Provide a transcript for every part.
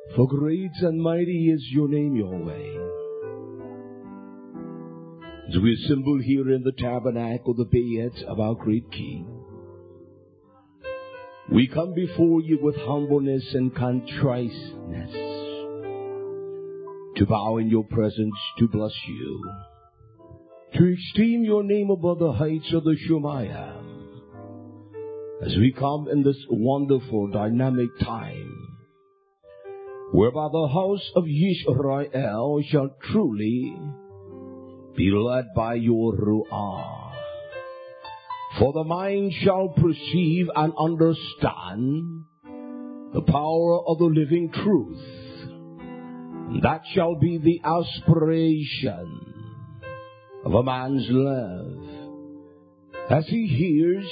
For great and mighty is your name, Yahweh. As we assemble here in the tabernacle, the bed of our great King, we come before you with humbleness and contriteness, to bow in your presence, to bless you, to esteem your name above the heights of the Shemayim. As we come in this wonderful, dynamic time, whereby the house of Yisrael shall truly be led by your Ruah. For the mind shall perceive and understand the power of the living truth. That shall be the aspiration of a man's love. As he hears,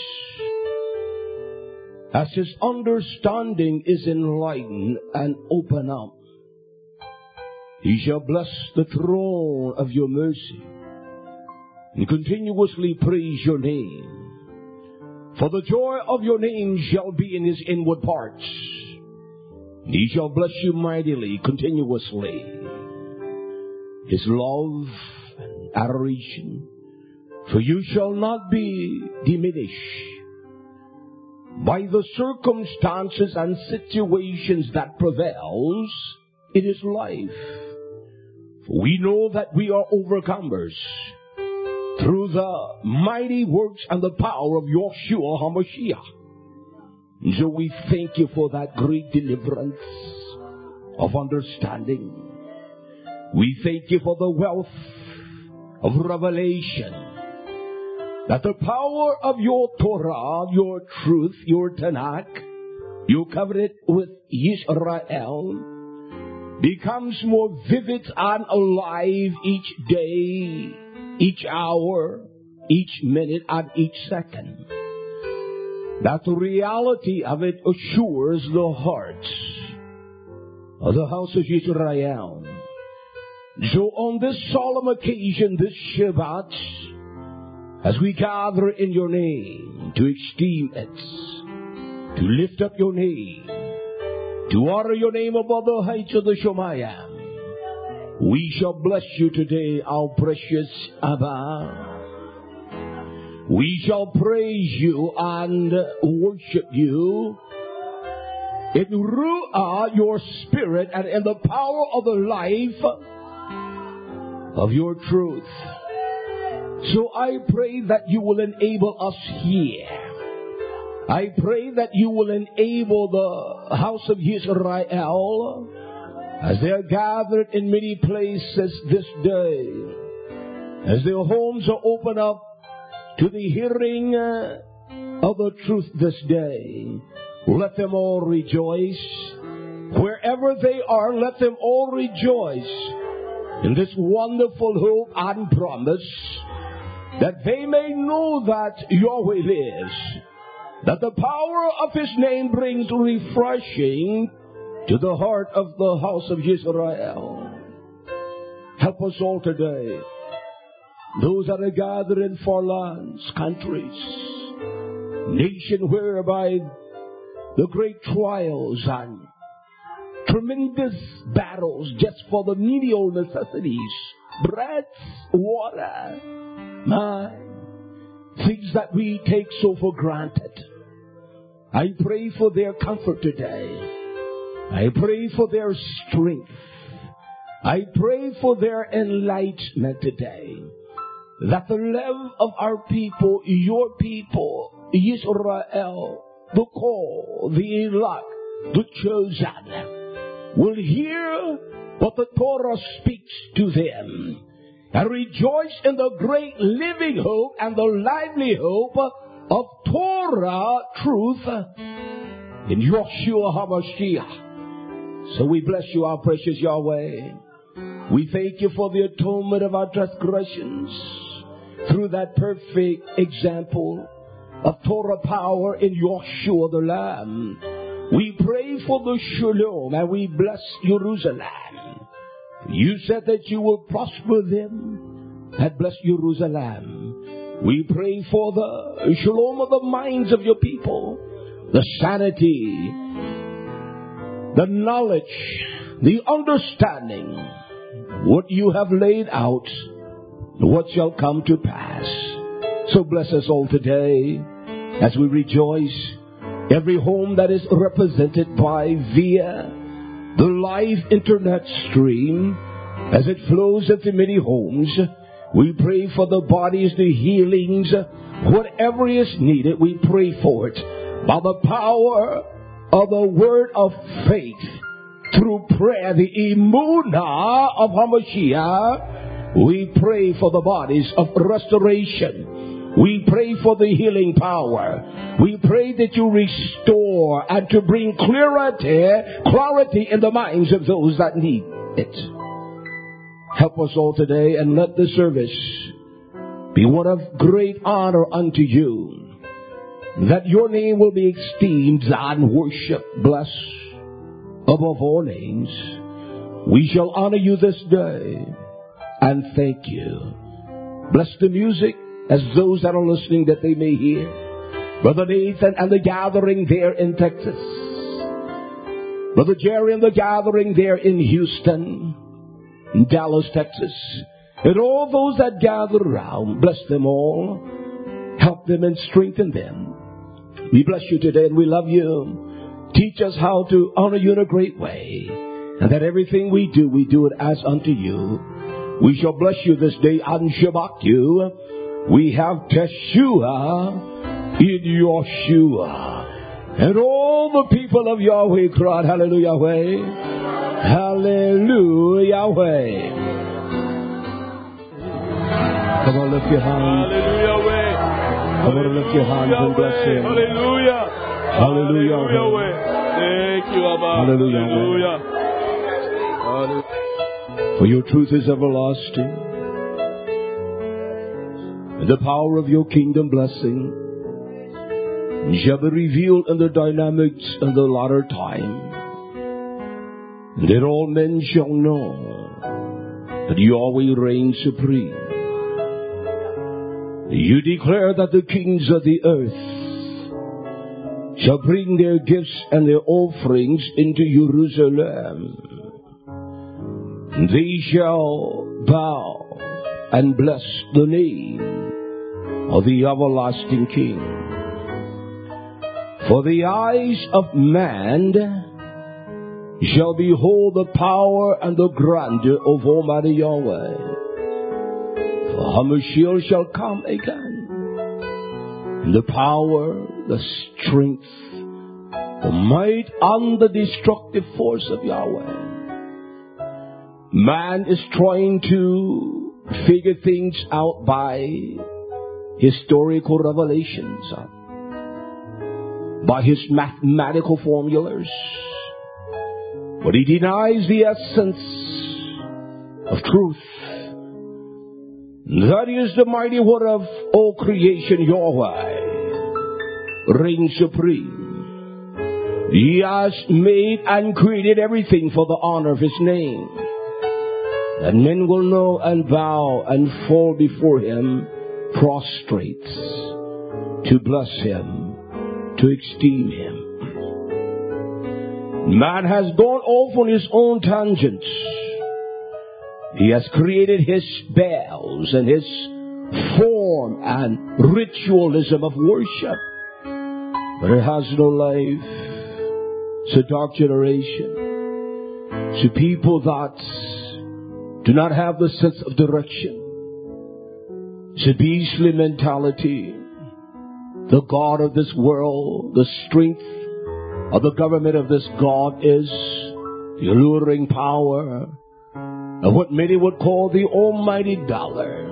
as his understanding is enlightened and open up, he shall bless the throne of your mercy and continuously praise your name. For the joy of your name shall be in his inward parts. He shall bless you mightily, continuously. His love and adoration for you shall not be diminished by the circumstances and situations that prevails in his life. For we know that we are overcomers through the mighty works and the power of Yeshua HaMashiach. So we thank you for that great deliverance of understanding. We thank you for the wealth of revelation, that the power of your Torah, your truth, your Tanakh, you covenant with Israel, becomes more vivid and alive each day, each hour, each minute, and each second. That the reality of it assures the hearts of the house of Israel. So on this solemn occasion, this Shabbat, as we gather in your name to esteem it, to lift up your name, to honor your name above the heights of the Shemayim, we shall bless you today, our precious Abba. We shall praise you and worship you in Ruah, your spirit, and in the power of the life of your truth. So I pray that you will enable us here. I pray that you will enable the house of Israel as they are gathered in many places this day, as their homes are opened up to the hearing of the truth this day. Let them all rejoice. Wherever they are, let them all rejoice in this wonderful hope and promise, that they may know that Yahweh lives, that the power of his name brings refreshing to the heart of the house of Israel. Help us all today, those that are gathered in far lands, countries, nation whereby the great trials and tremendous battles just for the menial necessities, bread, water, things that we take so for granted. I pray for their comfort today. I pray for their strength. I pray for their enlightenment today. That the love of our people, your people, Israel, the called, the elect, the chosen, will hear what the Torah speaks to them and rejoice in the great living hope and the lively hope of Torah truth in Yeshua HaMashiach. So we bless you, our precious Yahweh. We thank you for the atonement of our transgressions through that perfect example of Torah power in Yeshua the Lamb. We pray for the Shalom and we bless Jerusalem. You said that you will prosper them that bless Jerusalem. We pray for the Shalom of the minds of your people, the sanity the knowledge, the understanding, what you have laid out, what shall come to pass. So bless us all today as we rejoice. Every home that is represented via the live internet stream, as it flows into many homes, we pray for the bodies, the healings, whatever is needed, we pray for it. By the power of the word of faith, through prayer, the Emunah of HaMashiach, we pray for the bodies of restoration. We pray for the healing power. We pray that you restore and to bring clarity in the minds of those that need it. Help us all today, and let the service be one of great honor unto you, that your name will be esteemed and worshiped, blessed above all names. We shall honor you this day and thank you. Bless the music as those that are listening, that they may hear. Brother Nathan and the gathering there in Texas. Brother Jerry and the gathering there in Houston, in Dallas, Texas. And all those that gather around, bless them all. Help them and strengthen them. We bless you today and we love you. Teach us how to honor you in a great way. And that everything we do it as unto you. We shall bless you this day and shabak you. We have Teshua in Yoshua. And all the people of Yahweh cried, Hallelujah, Yahweh. Hallelujah, Yahweh. Come on, lift your hands. Hallelujah, Yahweh. Come on, lift your hands and bless him. Hallelujah. Hallelujah, Yahweh. Thank you, Abba. Hallelujah. Hallelujah. For your truth is everlasting. And the power of your kingdom blessing shall be revealed in the dynamics in the latter time. And that all men shall know that Yahweh reigns supreme. You declare that the kings of the earth shall bring their gifts and their offerings into Jerusalem. They shall bow and bless the name of the everlasting King. For the eyes of man shall behold the power and the grandeur of Almighty Yahweh. For HaMashiach shall come again. And the power, the strength, the might, and the destructive force of Yahweh. Man is trying to figure things out by historical revelations, by his mathematical formulas. But he denies the essence of truth. That is the mighty word of all creation, Yahweh reigns supreme. He has made and created everything for the honor of his name. And men will know and bow and fall before him, prostrate, to bless him, to esteem him. Man has gone off on his own tangents. He has created his bells and his form and ritualism of worship. But it has no life. It's a dark generation. It's a people that do not have the sense of direction. It's a beastly mentality. The God of this world, the strength of the government of this God is the alluring power of what many would call the almighty dollar.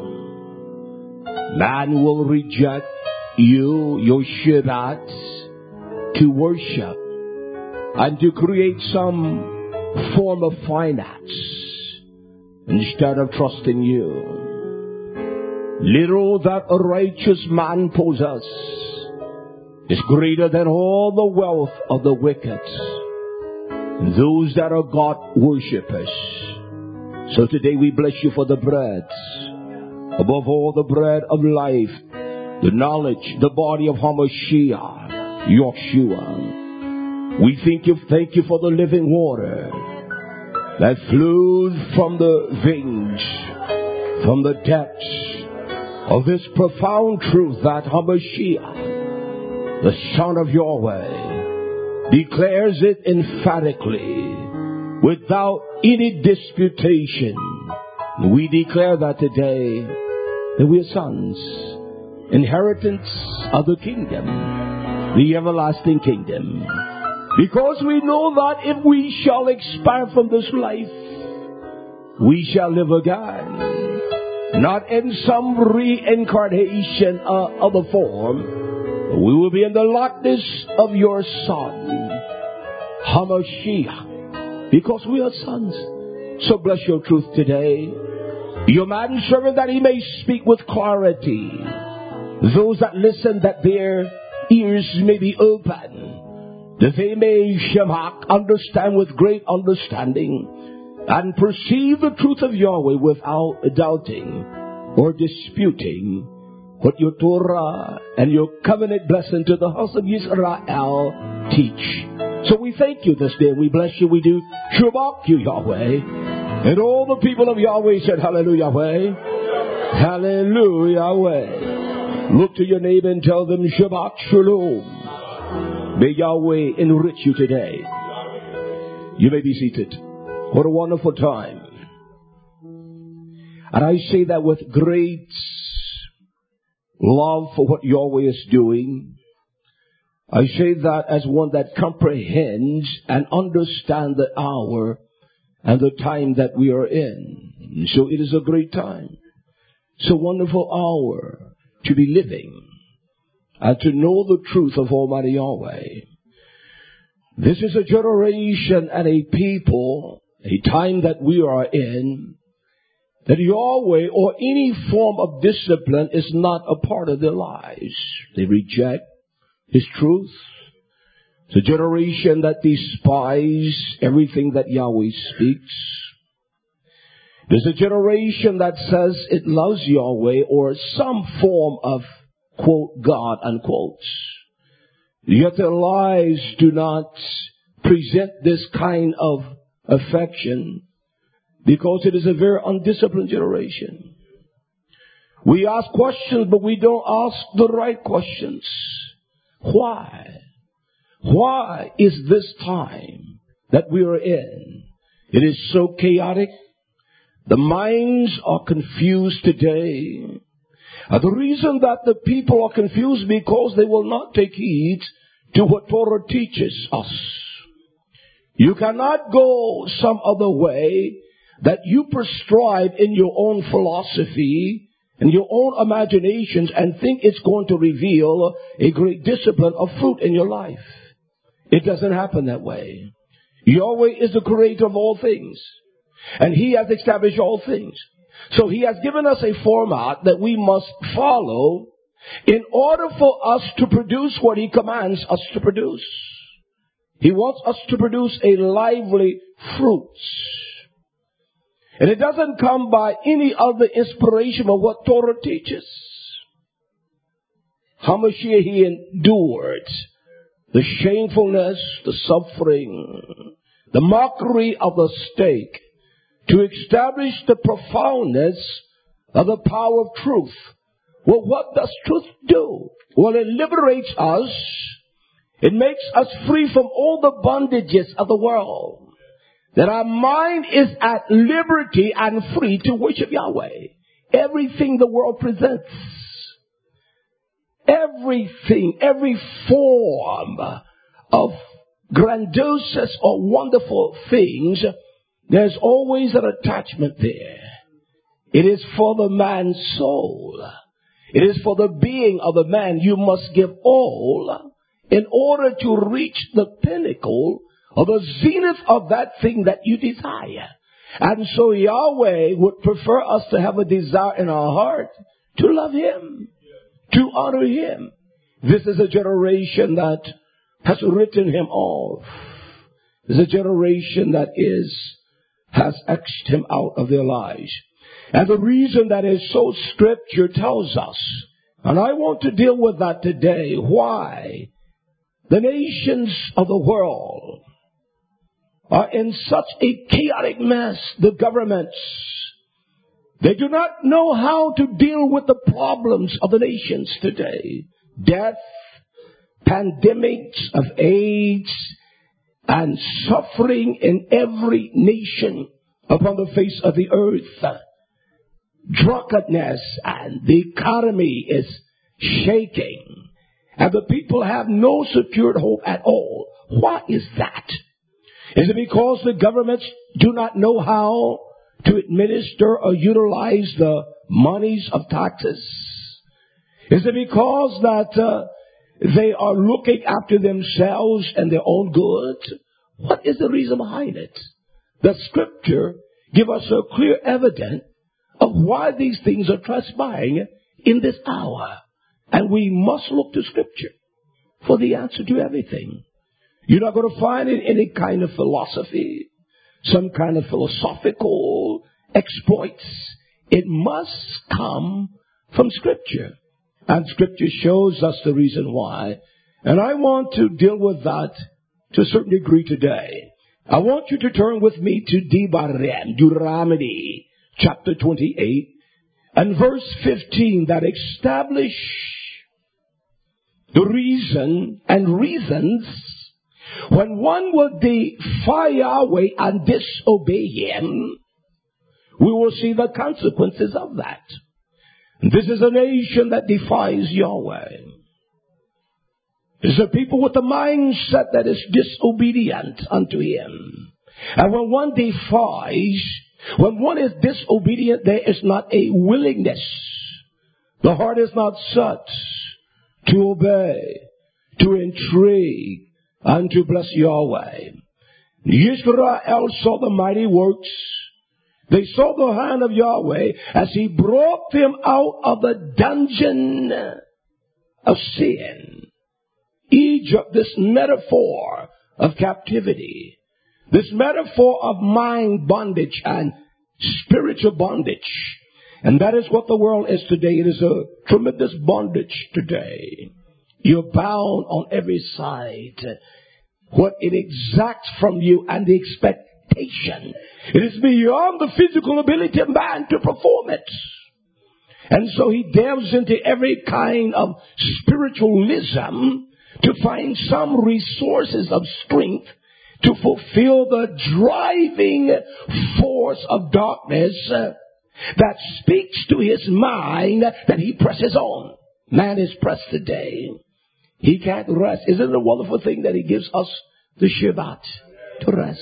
Man will reject you, your Shabbat, to worship and to create some form of finance instead of trusting you. Little that a righteous man possesses is greater than all the wealth of the wicked, those that are God worshippers. So today we bless you for the bread, above all the bread of life, the knowledge, the body of HaMashiach, Yeshua. We thank you for the living water that flowed from the veins, from the depths of this profound truth that Hamashiach, the Son of Yahweh, declares it emphatically, without any disputation. We declare that today, that we are sons, inheritance of the kingdom, the everlasting kingdom. Because we know that if we shall expire from this life, we shall live again. Not in some reincarnation of a form, but we will be in the likeness of your Son, Hamashiach, because we are sons. So bless your truth today. Your manservant, that he may speak with clarity. Those that listen, that their ears may be open, that they may understand with great understanding and perceive the truth of Yahweh without doubting or disputing what your Torah and your covenant blessing to the house of Israel teach. So we thank you this day. We bless you. We do Shabbat you, Yahweh. And all the people of Yahweh said, Hallelujah, Yahweh. Hallelujah, Yahweh. Look to your neighbor and tell them, Shabbat Shalom. May Yahweh enrich you today. You may be seated. What a wonderful time. And I say that with great love for what Yahweh is doing. I say that as one that comprehends and understands the hour and the time that we are in. So it is a great time. It's a wonderful hour to be living and to know the truth of Almighty Yahweh. This is a generation and a people, a time that we are in, that Yahweh or any form of discipline is not a part of their lives. They reject His truth. It's a generation that despises everything that Yahweh speaks. There's a generation that says it loves Yahweh or some form of, quote, God, unquote. Yet their lives do not present this kind of affection because it is a very undisciplined generation. We ask questions, but we don't ask the right questions. Why? Why is this time that we are in? It is so chaotic. The minds are confused today. And the reason that the people are confused because they will not take heed to what Torah teaches us. You cannot go some other way that you prescribe in your own philosophy and your own imaginations and think it's going to reveal a great discipline of fruit in your life. It doesn't happen that way. Yahweh is the creator of all things. And He has established all things. So He has given us a format that we must follow in order for us to produce what He commands us to produce. He wants us to produce a lively fruit. And it doesn't come by any other inspiration of what Torah teaches. Hamashiach, He endured the shamefulness, the suffering, the mockery of the stake to establish the profoundness of the power of truth. Well, what does truth do? Well, it liberates us. It makes us free from all the bondages of the world. That our mind is at liberty and free to worship Yahweh. Everything the world presents, everything, every form of grandiose or wonderful things, there's always an attachment there. It is for the man's soul. It is for the being of the man. You must give all in order to reach the pinnacle or the zenith of that thing that you desire. And so Yahweh would prefer us to have a desire in our heart to love Him, to honor Him. This is a generation that has written Him off. This is a generation that has X'd Him out of their lives. And the reason that is so, Scripture tells us, and I want to deal with that today, why The nations of the world are in such a chaotic mess. The governments, they do not know how to deal with the problems of the nations today. Death, pandemics of AIDS, and suffering in every nation upon the face of the earth. Drunkenness, and the economy is shaking. And the people have no secured hope at all. Why is that? Is it because the governments do not know how to administer or utilize the monies of taxes? Is it because that they are looking after themselves and their own good? What is the reason behind it? The scripture gives us a clear evidence of why these things are transpiring in this hour. And we must look to scripture for the answer to everything. You're not going to find it in any kind of philosophy, some kind of philosophical exploits. It must come from scripture. And scripture shows us the reason why. And I want to deal with that to a certain degree today. I want you to turn with me to Deuteronomy chapter 28 and verse 15 that establish the reason and reasons when one will defy Yahweh and disobey Him. We will see the consequences of that. This is a nation that defies Yahweh. It's a people with a mindset that is disobedient unto Him. And when one defies, when one is disobedient, there is not a willingness. The heart is not such to obey, to intrigue, and to bless Yahweh. Israel saw the mighty works. They saw the hand of Yahweh as He brought them out of the dungeon of sin. Egypt, this metaphor of captivity, this metaphor of mind bondage and spiritual bondage. And that is what the world is today. It is a tremendous bondage today. You're bound on every side. What it exacts from you and the expectation, it is beyond the physical ability of man to perform it. And so he delves into every kind of spiritualism to find some resources of strength to fulfill the driving force of darkness that speaks to his mind that he presses on. Man is pressed today. He can't rest. Isn't it a wonderful thing that He gives us the Shabbat to rest?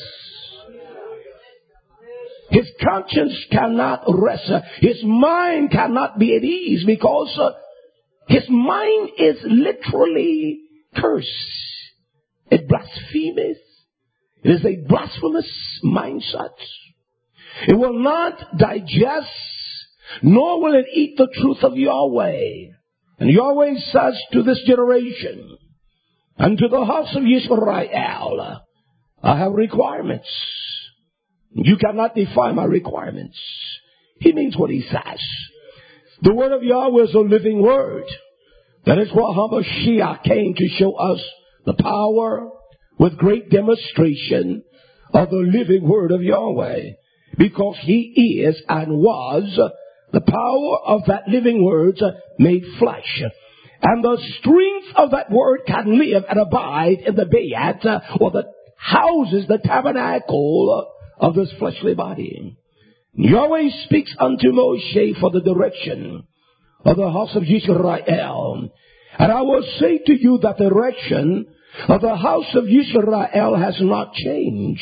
His conscience cannot rest. His mind cannot be at ease because his mind is literally cursed. It blasphemes. It is a blasphemous mindset. It will not digest, nor will it eat the truth of Yahweh. And Yahweh says to this generation, and to the house of Israel, I have requirements. You cannot defy my requirements. He means what He says. The word of Yahweh is a living word. That is what HaMashiach came to show us the power with great demonstration of the living word of Yahweh. Because He is and was the power of that living word made flesh. And the strength of that word can live and abide in the bayat, or the houses, the tabernacle of this fleshly body. Yahweh speaks unto Moshe for the direction of the house of Israel. And I will say to you that the direction of the house of Israel has not changed.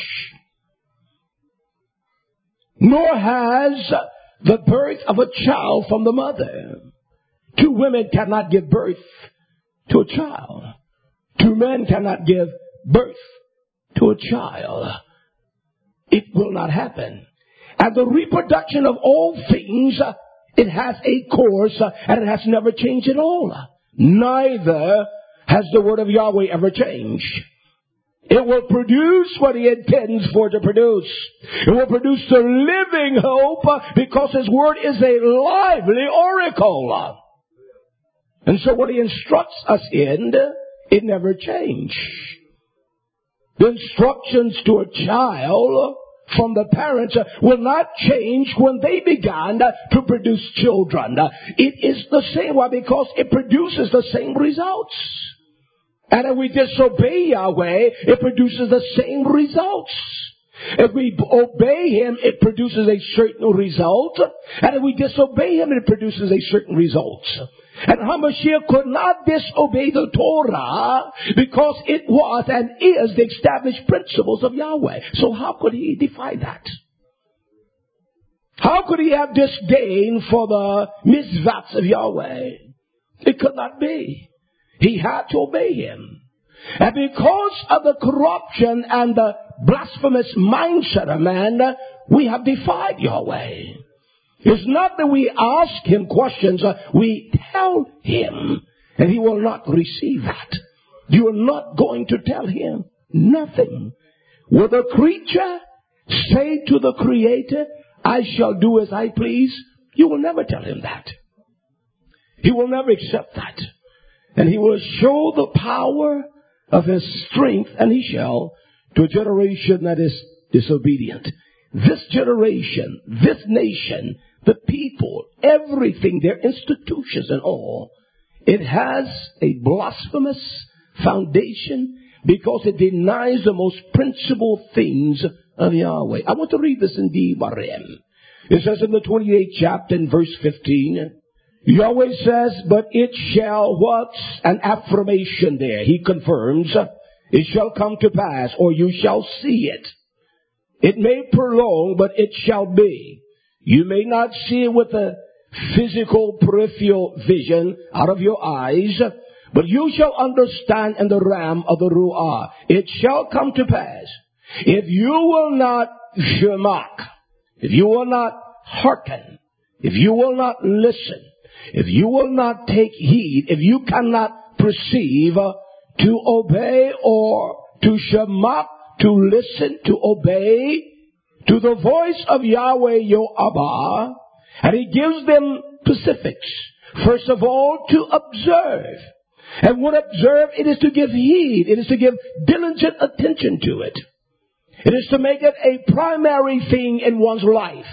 Nor has the birth of a child from the mother. Two women cannot give birth to a child. Two men cannot give birth to a child. It will not happen. And the reproduction of all things, it has a course, and it has never changed at all. Neither has the word of Yahweh ever changed. It will produce what He intends for it to produce. It will produce the living hope because His word is a lively oracle. And so what He instructs us in It never changed. The instructions to a child from the parents will not change when they began to produce children. It is the same way because it produces the same results. And if we disobey Yahweh, it produces the same results. If we obey Him, it produces a certain result. And if we disobey Him, it produces a certain result. And HaMashiach could not disobey the Torah because it was and is the established principles of Yahweh. So how could He defy that? How could He have disdain for the mitzvahs of Yahweh? It could not be. He had to obey Him. And because of the corruption and the blasphemous mindset of man, we have defied Yahweh. It's not that we ask Him questions, we tell Him, and He will not receive that. You are not going to tell Him nothing. Will the creature say to the Creator, I shall do as I please? You will never tell Him that. He will never accept that. And He will show the power of His strength, and He shall, to a generation that is disobedient. This generation, this nation, the people, everything, their institutions and all, it has a blasphemous foundation because it denies the most principal things of Yahweh. I want to read this in Devarim. It says in the 28th chapter in verse 15, Yahweh says, but it shall, what's an affirmation there? He confirms, it shall come to pass, or you shall see it. It may prolong, but it shall be. You may not see it with a physical peripheral vision out of your eyes, but you shall understand in the realm of the Ruah. It shall come to pass. If you will not shemak, if you will not hearken, if you will not listen, if you will not take heed, if you cannot perceive to obey or to shemak, to listen, to obey to the voice of Yahweh your Abba, and He gives them specifics. First of all, to observe. And when observe, it is to give heed. It is to give diligent attention to it. It is to make it a primary thing in one's life.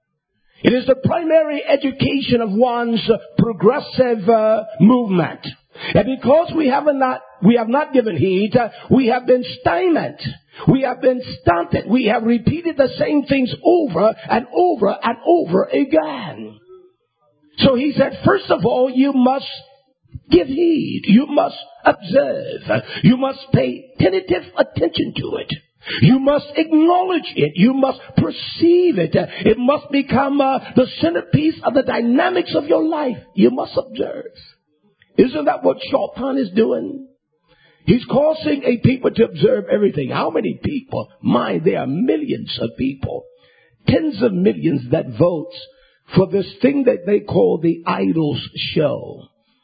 It is the primary education of one's progressive movement. And because we have not given heed, we have been stymied. We have been stunted. We have repeated the same things over and over and over again. So He said, first of all, you must give heed. You must observe. You must pay tentative attention to it. You must acknowledge it. You must perceive it. It must become the centerpiece of the dynamics of your life. You must observe. Isn't that what Shaitan is doing? He's causing a people to observe everything. How many people? There are millions of people. Tens of millions that vote for this thing that they call the Idols show.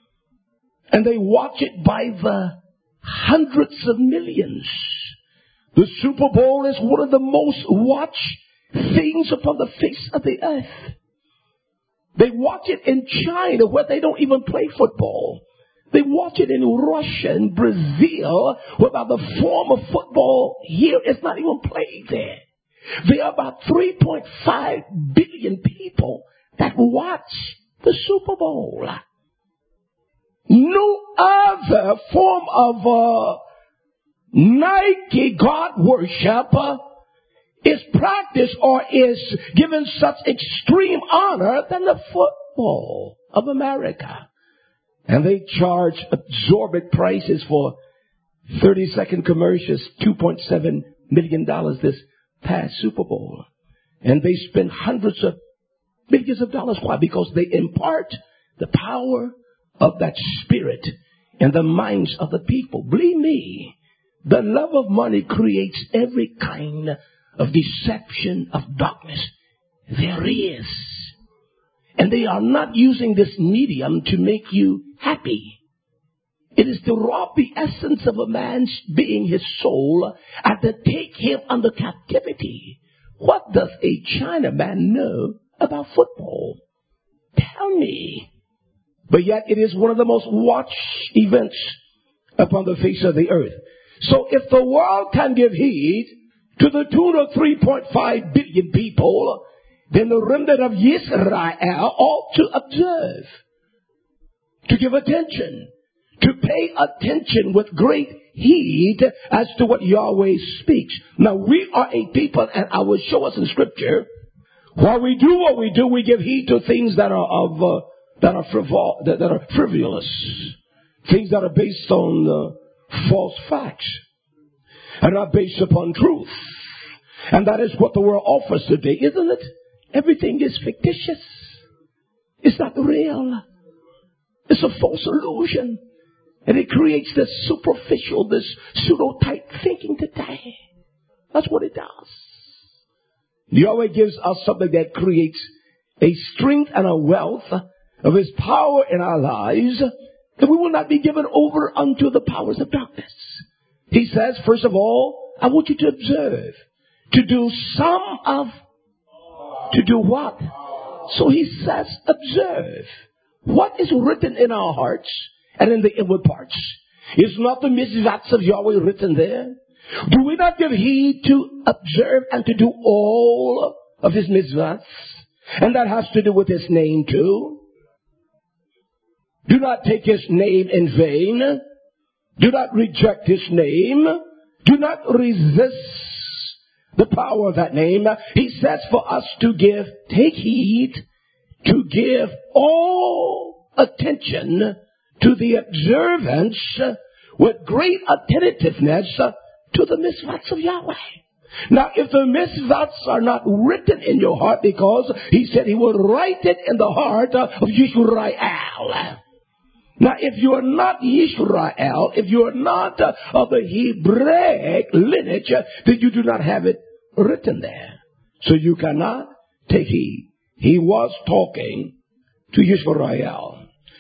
And they watch it by the hundreds of millions. The Super Bowl is one of the most watched things upon the face of the earth. They watch it in China where they don't even play football. They watch it in Russia and Brazil whereby the form of football here is not even played there. There are about 3.5 billion people that watch the Super Bowl. No other form of Nike God worship is practiced or is given such extreme honor than the football of America. And they charge exorbitant prices for 30-second commercials, $2.7 million this past Super Bowl. And they spend hundreds of millions of dollars. Why? Because they impart the power of that spirit in the minds of the people. Believe me, the love of money creates every kind of deception, of darkness. There is. And they are not using this medium to make you happy. It is to rob the essence of a man's being, his soul, and to take him under captivity. What does a Chinaman know about football? Tell me. But yet it is one of the most watched events upon the face of the earth. So if the world can give heed to the tune of 3.5 billion people, then the remnant of Israel ought to observe, to give attention, to pay attention with great heed as to what Yahweh speaks. Now we are a people, and I will show us in Scripture, while we do what we do, we give heed to things that are frivolous, things that are based on false facts and are based upon truth. And that is what the world offers today, isn't it? Everything is fictitious. It's not real. It's a false illusion. And it creates this superficial, this pseudo-type thinking today. That's what it does. Yahweh gives us something that creates a strength and a wealth of His power in our lives, that we will not be given over unto the powers of darkness. He says, first of all, I want you to observe, to do what? So He says, observe. What is written in our hearts and in the inward parts? Is not the mitzvahs of Yahweh written there? Do we not give heed to observe and to do all of His mitzvahs? And that has to do with His name too. Do not take His name in vain. Do not reject His name. Do not resist the power of that name. He says for us to take heed, to give all attention to the observance with great attentiveness to the mitzvahs of Yahweh. Now, if the mitzvahs are not written in your heart, because He said He will write it in the heart of Yisrael. Now, if you are not Yisrael, if you are not of the Hebraic lineage, then you do not have it written there. So you cannot take heed. He was talking to Yisrael.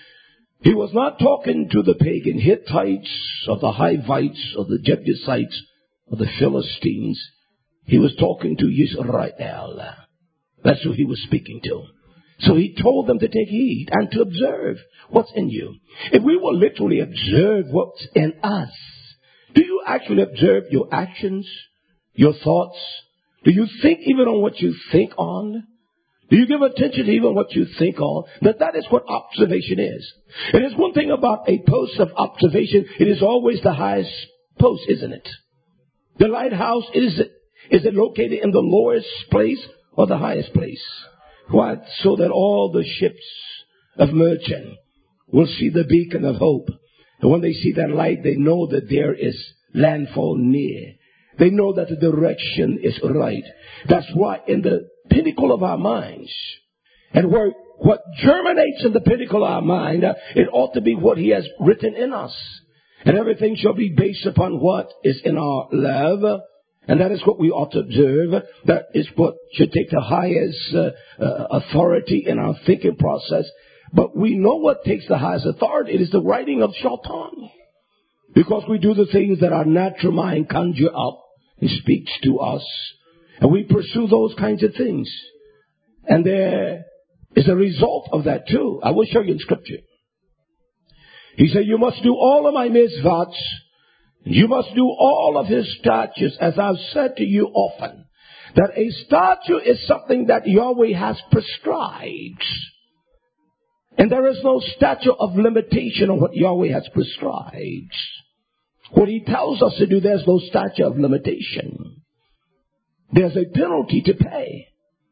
He was not talking to the pagan Hittites or the Hivites or the Jebusites or the Philistines. He was talking to Israel. That's who He was speaking to. So He told them to take heed and to observe what's in you. If we will literally observe what's in us, do you actually observe your actions, your thoughts? Do you think even on what you think on? Do you give attention to even what you think on? That is what observation is. It is one thing about a post of observation. It is always the highest post, isn't it? The lighthouse, is it located in the lowest place or the highest place? Why? So that all the ships of merchant will see the beacon of hope. And when they see that light, they know that there is landfall near. They know that the direction is right. That's why in the pinnacle of our minds, and what germinates in the pinnacle of our mind, it ought to be what He has written in us. And everything shall be based upon what is in our love. And that is what we ought to observe. That is what should take the highest authority in our thinking process. But we know what takes the highest authority. It is the writing of Shaitan. Because we do the things that our natural mind conjure up and speaks to us. And we pursue those kinds of things. And there is a result of that too. I will show you in Scripture. He said, you must do all of my mitzvahs. You must do all of His statutes, as I've said to you often. That a statute is something that Yahweh has prescribed. And there is no statute of limitation on what Yahweh has prescribed. What He tells us to do, there's no statute of limitation. There's a penalty to pay.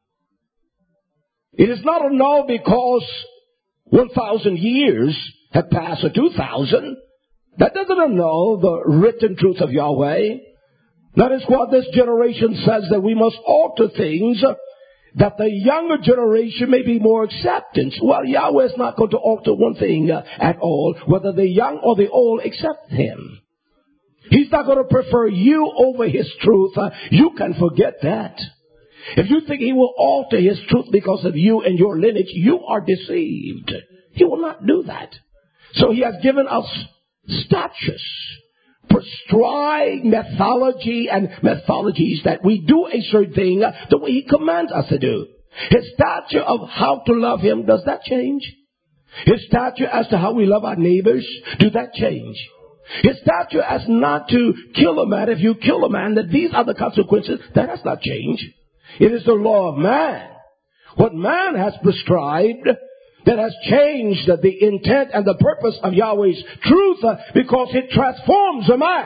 It is not annulled because 1,000 years have passed or 2,000. That doesn't annul the written truth of Yahweh. That is what this generation says, that we must alter things that the younger generation may be more acceptance. Well, Yahweh is not going to alter one thing at all, whether the young or the old accept Him. He's not going to prefer you over His truth. You can forget that. If you think He will alter His truth because of you and your lineage, you are deceived. He will not do that. So He has given us statutes, prescribed methodology and methodologies that we do a certain thing the way He commands us to do. His statute of how to love Him, does that change? His statute as to how we love our neighbors, do that change? His statute is not to kill a man. If you kill a man, that these are the consequences. That has not changed. It is the law of man. What man has prescribed that has changed the intent and the purpose of Yahweh's truth because it transforms a man.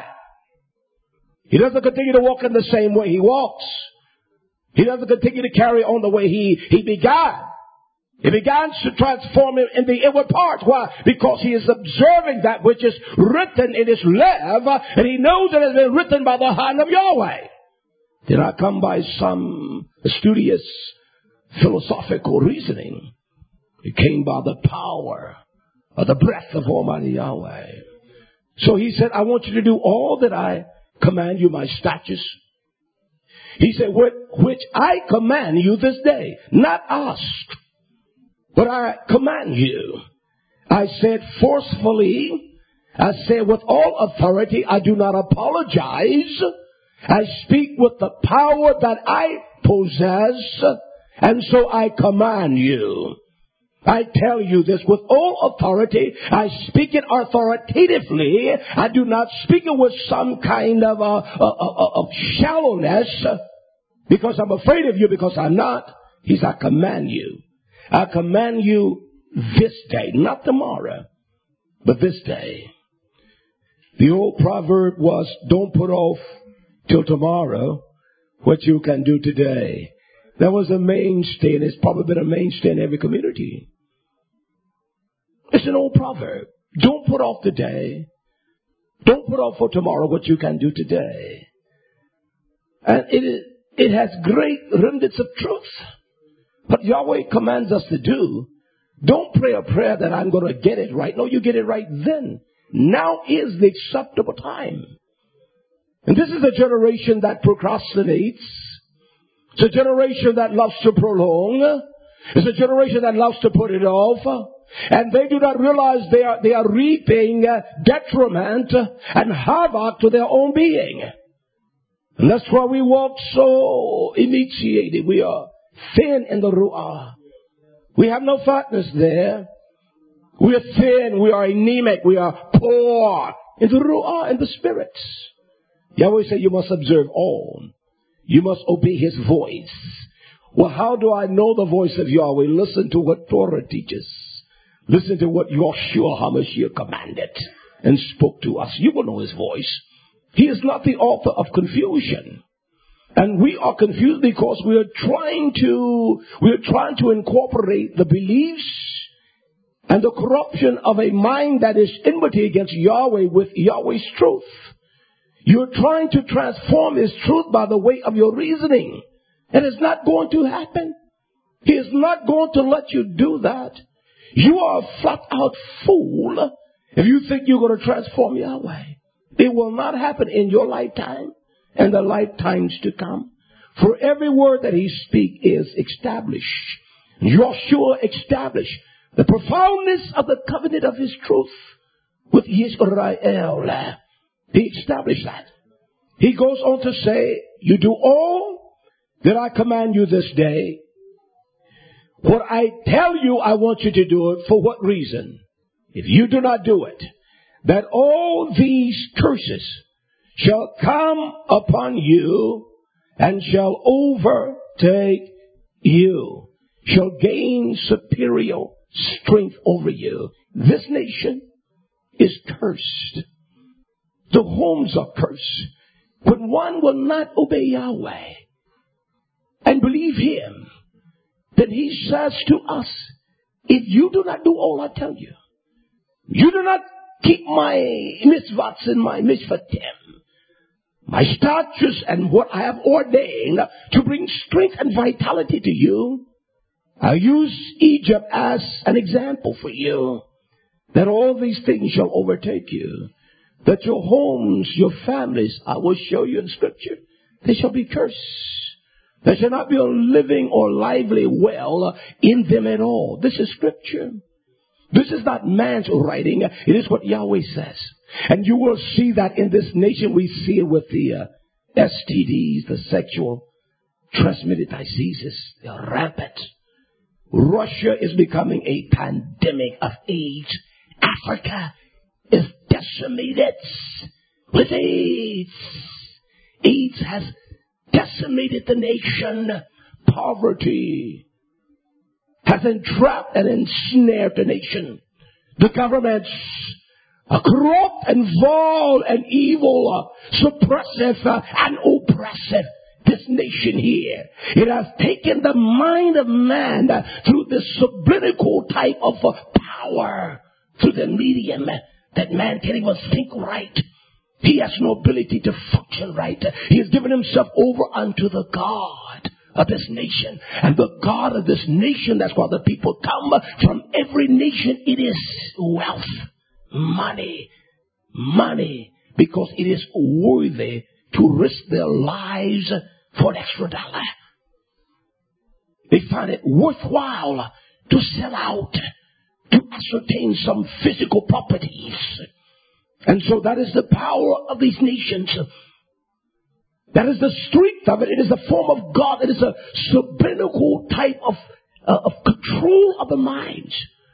He doesn't continue to walk in the same way he walks. He doesn't continue to carry on the way he began. He begins to transform him in the inward part. Why? Because he is observing that which is written in his lev, and he knows that it has been written by the hand of Yahweh. Did not come by some studious philosophical reasoning. It came by the power of the breath of Almighty Yahweh. So he said, I want you to do all that I command you, my statutes. He said, which I command you this day, not ask. But I command you. I said forcefully, I said with all authority, I do not apologize. I speak with the power that I possess, and so I command you. I tell you this with all authority. I speak it authoritatively. I do not speak it with some kind of shallowness because I'm afraid of you, because I'm not. He said, I command you. I command you this day, not tomorrow, but this day. The old proverb was, don't put off till tomorrow what you can do today. That was a mainstay, and it's probably been a mainstay in every community. It's an old proverb. Don't put off today. Don't put off for tomorrow what you can do today. And it has great remnants of truth. What Yahweh commands us to do, don't pray a prayer that I'm going to get it right. No, you get it right then. Now is the acceptable time. And this is a generation that procrastinates. It's a generation that loves to prolong. It's a generation that loves to put it off. And they do not realize they are reaping detriment and havoc to their own being. And that's why we walk so emaciated. We are thin in the ruah. We have no fatness there. We are thin. We are anemic. We are poor in the ruah, in the spirits. Yahweh said you must observe all. You must obey his voice. Well, how do I know the voice of Yahweh? Listen to what Torah teaches. Listen to what Yahshua HaMashiach commanded and spoke to us. You will know his voice. He is not the author of confusion. And we are confused because we are trying to incorporate the beliefs and the corruption of a mind that is enmity against Yahweh with Yahweh's truth. You're trying to transform his truth by the way of your reasoning. And it's not going to happen. He is not going to let you do that. You are a flat out fool if you think you're going to transform Yahweh. It will not happen in your lifetime and the lifetimes to come. For every word that he speaks is established. Yahshua established the profoundness of the covenant of his truth with Israel. He established that. He goes on to say, you do all that I command you this day. What I tell you, I want you to do it. For what reason? If you do not do it, that all these curses shall come upon you and shall overtake you, shall gain superior strength over you. This nation is cursed. The homes are cursed. When one will not obey Yahweh and believe him, then he says to us, if you do not do all I tell you, you do not keep my mitzvahs and my mishpatim, my statutes and what I have ordained to bring strength and vitality to you, I use Egypt as an example for you, that all these things shall overtake you, that your homes, your families, I will show you in Scripture, they shall be cursed. There shall not be a living or lively well in them at all. This is Scripture. This is not man's writing. It is what Yahweh says. And you will see that in this nation. We see it with the STDs, the sexual transmitted diseases. They are rampant. Russia is becoming a pandemic of AIDS. Africa is decimated with AIDS. AIDS has decimated the nation. Poverty has entrapped and ensnared the nation. The governments are corrupt and vile and evil, suppressive and oppressive. This nation here, it has taken the mind of man through this subliminal type of power, through the medium that man can't even think right. He has no ability to function right. He has given himself over unto the God of this nation. And the God of this nation, that's why the people come from every nation. It is wealth, money, because it is worthy to risk their lives for an extra dollar. They find it worthwhile to sell out to ascertain some physical properties. And so that is the power of these nations. That is the strength of it. It is a form of God. It is a subliminal type of control of the minds.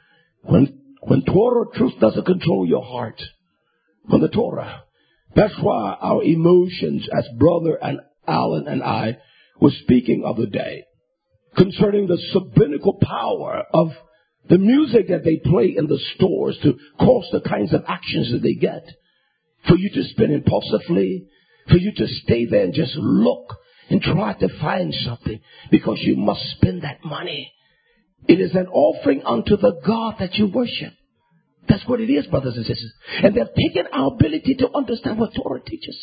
When Torah truth doesn't control your heart, from the Torah. That's why our emotions, as Brother and Alan and I were speaking of the day, concerning the subliminal power of the music that they play in the stores to cause the kinds of actions that they get. For you to spend impulsively, for you to stay there and just look and try to find something because you must spend that money. It is an offering unto the God that you worship. That's what it is, brothers and sisters. And they've taken our ability to understand what Torah teaches.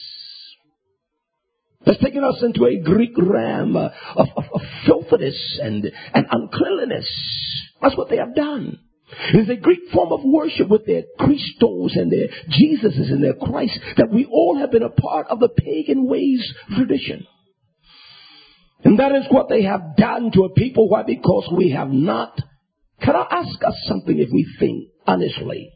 That's taken us into a Greek realm of filthiness and uncleanliness. That's what they have done. It is a Greek form of worship with their Christos and their Jesuses and their Christ, that we all have been a part of the pagan ways tradition. And that is what they have done to a people. Why? Because we have not. Can I ask us something if we think honestly?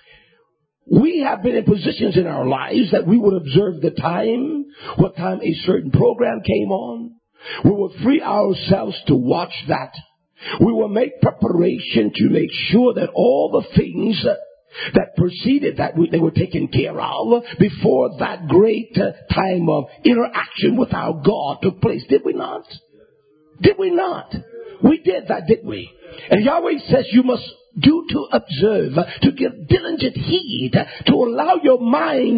We have been in positions in our lives that we would observe the time, what time a certain program came on. We would free ourselves to watch that. We will make preparation to make sure that all the things that preceded that they were taken care of before that great time of interaction with our God took place. Did we not? Did we not? We did that, didn't we? And Yahweh says you must do to observe, to give diligent heed, to allow your mind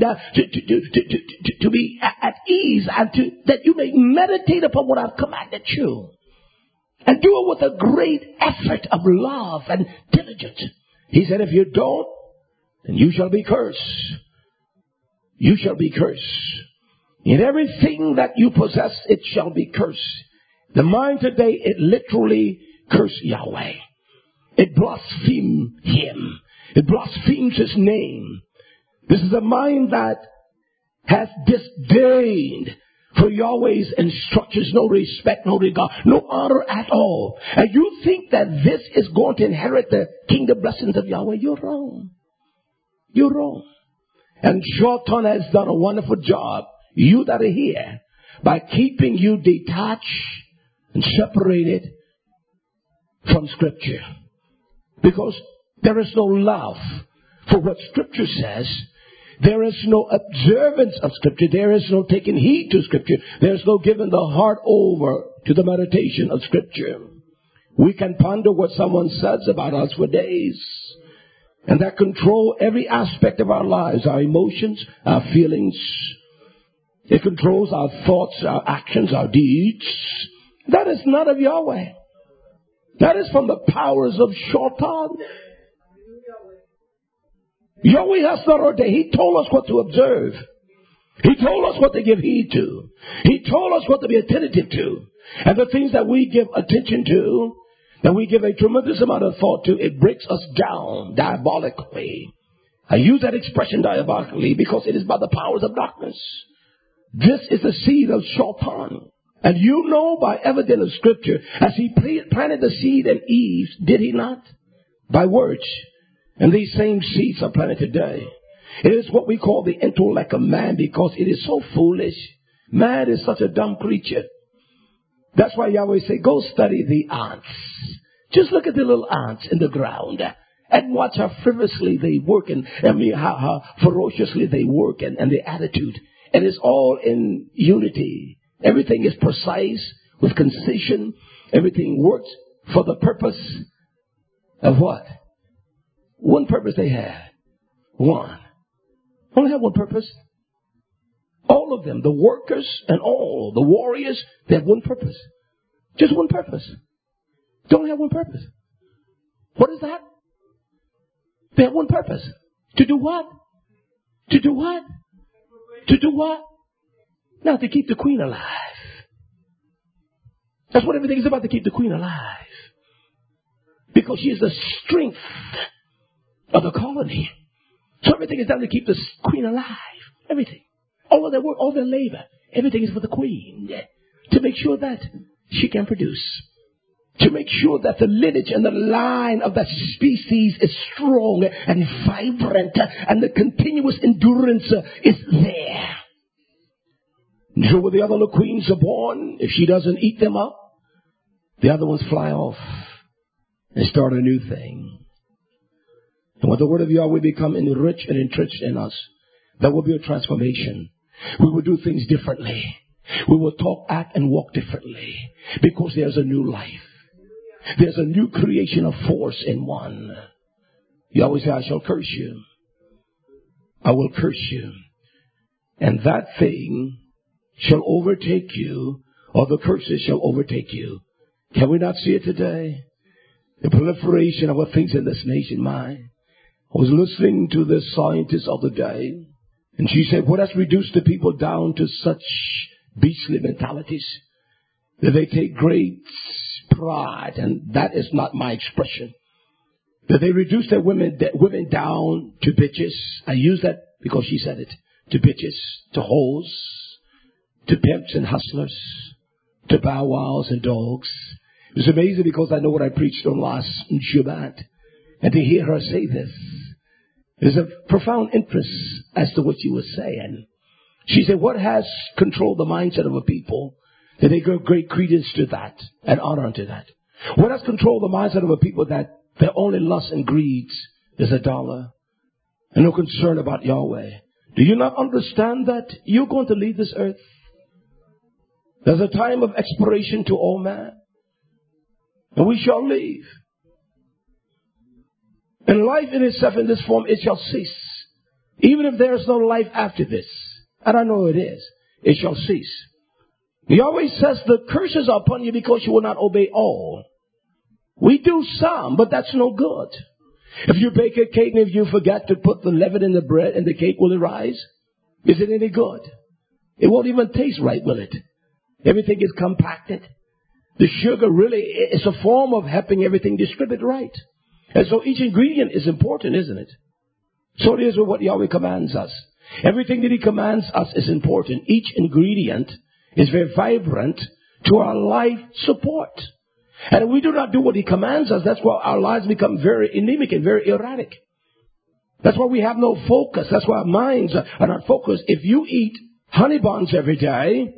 to be at ease, and that you may meditate upon what I've commanded you. And do it with a great effort of love and diligence. He said, if you don't, then you shall be cursed. You shall be cursed. In everything that you possess, it shall be cursed. The mind today, it literally curses Yahweh. It blasphemes Him. It blasphemes His name. This is a mind that has disdained for Yahweh's instructions, no respect, no regard, no honor at all. And you think that this is going to inherit the kingdom blessings of Yahweh? You're wrong. You're wrong. And Shorton has done a wonderful job, you that are here, by keeping you detached and separated from Scripture. Because there is no love for what Scripture says. There is no observance of Scripture. There is no taking heed to Scripture. There is no giving the heart over to the meditation of Scripture. We can ponder what someone says about us for days. And that control every aspect of our lives, our emotions, our feelings. It controls our thoughts, our actions, our deeds. That is not of Yahweh. That is from the powers of Shaitan. Yahweh has not ordained. He told us what to observe. He told us what to give heed to. He told us what to be attentive to. And the things that we give attention to, that we give a tremendous amount of thought to, it breaks us down diabolically. I use that expression diabolically because it is by the powers of darkness. This is the seed of Shaitan. And you know by evidence of Scripture, as he planted the seed in Eve, did he not? By words. And these same seeds are planted today. It is what we call the intellect of man because it is so foolish. Man is such a dumb creature. That's why Yahweh say, go study the ants. Just look at the little ants in the ground. And watch how frivolously they work and how ferociously they work and the attitude. And it's all in unity. Everything is precise with concision. Everything works for the purpose of what? One purpose they have. One. Only have one purpose. All of them, the workers and all the warriors, they have one purpose. Just one purpose. They only have one purpose. What is that? They have one purpose. To do what? To do what? To do what? Now, to keep the queen alive. That's what everything is about, to keep the queen alive. Because she is the strength of the colony. So everything is done to keep the queen alive. Everything. All of their work, all their labor. Everything is for the queen. To make sure that she can produce. To make sure that the lineage and the line of that species is strong and vibrant. And the continuous endurance is there. So when the other little queens are born, if she doesn't eat them up, the other ones fly off and start a new thing. And when the word of Yahweh become enriched and entrenched in us, there will be a transformation. We will do things differently. We will talk, act, and walk differently. Because there's a new life. There's a new creation of force in one. Yahweh said, I shall curse you. I will curse you. And that thing shall overtake you, or the curses shall overtake you. Can we not see it today? The proliferation of what things in this nation, I was listening to the scientist of the day, and she said, what has reduced the people down to such beastly mentalities that they take great pride, and that is not my expression, that they reduce their women down to bitches. I use that because she said it. To bitches, to hoes, to pimps and hustlers, to bow wows and dogs. It was amazing because I know what I preached on last Shabbat. And to hear her say this, there's a profound interest as to what she was saying. She said, what has controlled the mindset of a people that they give great credence to that and honor unto that? What has controlled the mindset of a people that their only lust and greed is $1 and no concern about Yahweh? Do you not understand that you're going to leave this earth? There's a time of expiration to all man. And we shall leave. And life in itself in this form, it shall cease. Even if there is no life after this. And I know it is. It shall cease. He always says the curses are upon you because you will not obey all. We do some, but that's no good. If you bake a cake and if you forget to put the leaven in the bread and the cake, will it rise? Is it any good? It won't even taste right, will it? Everything is compacted. The sugar really is a form of helping everything distribute right. And so each ingredient is important, isn't it? So it is with what Yahweh commands us. Everything that He commands us is important. Each ingredient is very vibrant to our life support. And if we do not do what He commands us, that's why our lives become very anemic and very erratic. That's why we have no focus. That's why our minds are not focused. If you eat honey buns every day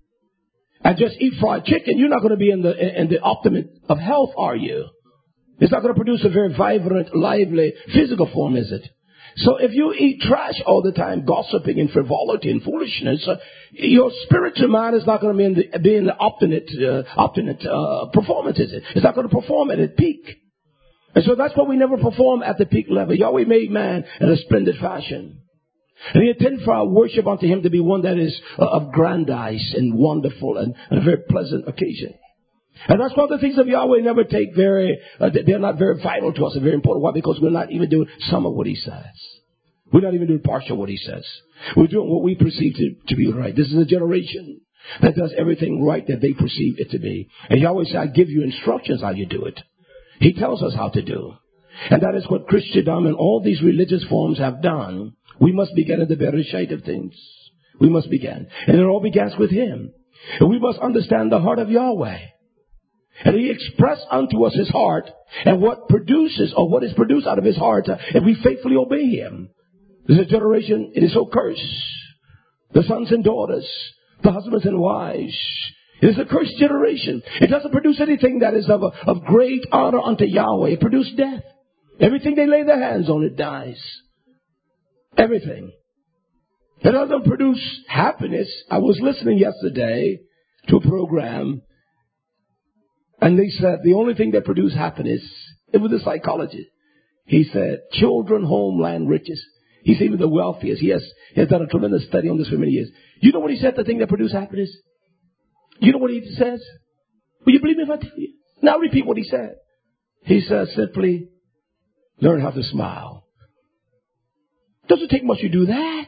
and just eat fried chicken, you're not going to be in the optimum of health, are you? It's not going to produce a very vibrant, lively physical form, is it? So if you eat trash all the time, gossiping and frivolity and foolishness, your spiritual mind is not going to be in the optimate performance, is it? It's not going to perform at its peak. And so that's why we never perform at the peak level. Yahweh made man in a splendid fashion. And He intended for our worship unto Him to be one that is of grandiose and wonderful and a very pleasant occasion. And that's why the things of Yahweh never take they're not very vital to us and very important. Why? Because we're not even doing some of what He says. We're not even doing partial what He says. We're doing what we perceive to be right. This is a generation that does everything right that they perceive it to be. And Yahweh said, I give you instructions how you do it. He tells us how to do. And that is what Christendom and all these religious forms have done. We must begin at the better side of things. We must begin. And it all begins with Him. And we must understand the heart of Yahweh. And He expressed unto us His heart and what produces or what is produced out of His heart if we faithfully obey Him. This is a generation, it is so cursed. The sons and daughters, the husbands and wives. It is a cursed generation. It doesn't produce anything that is of great honor unto Yahweh. It produces death. Everything they lay their hands on, it dies. Everything. It doesn't produce happiness. I was listening yesterday to a program, and they said the only thing that produces happiness, it was a psychologist. He said, children, homeland, riches. He's even the wealthiest. He has done a tremendous study on this for many years. You know what he said, the thing that produces happiness? You know what he says? Will you believe me if I tell you? Now repeat what he said. He says simply, learn how to smile. Doesn't take much to do that.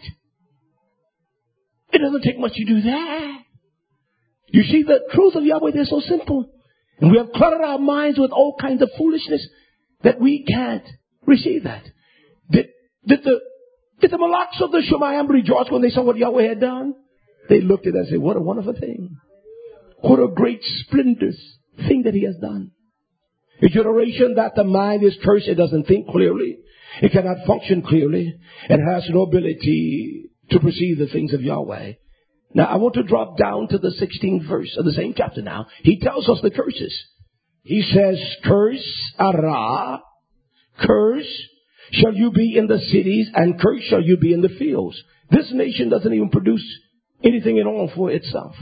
It doesn't take much to do that. You see, the truth of Yahweh, they're so simple. And we have cluttered our minds with all kinds of foolishness that we can't receive that. Did the Malaks of the Shemayim rejoice when they saw what Yahweh had done? They looked at it and said, what a wonderful thing. What a great splendorous thing that he has done. A generation that the mind is cursed, it doesn't think clearly. It cannot function clearly. It has no ability to perceive the things of Yahweh. Now, I want to drop down to the 16th verse of the same chapter now. He tells us the curses. He says, curse, ara, curse shall you be in the cities, and curse shall you be in the fields. This nation doesn't even produce anything at all for itself.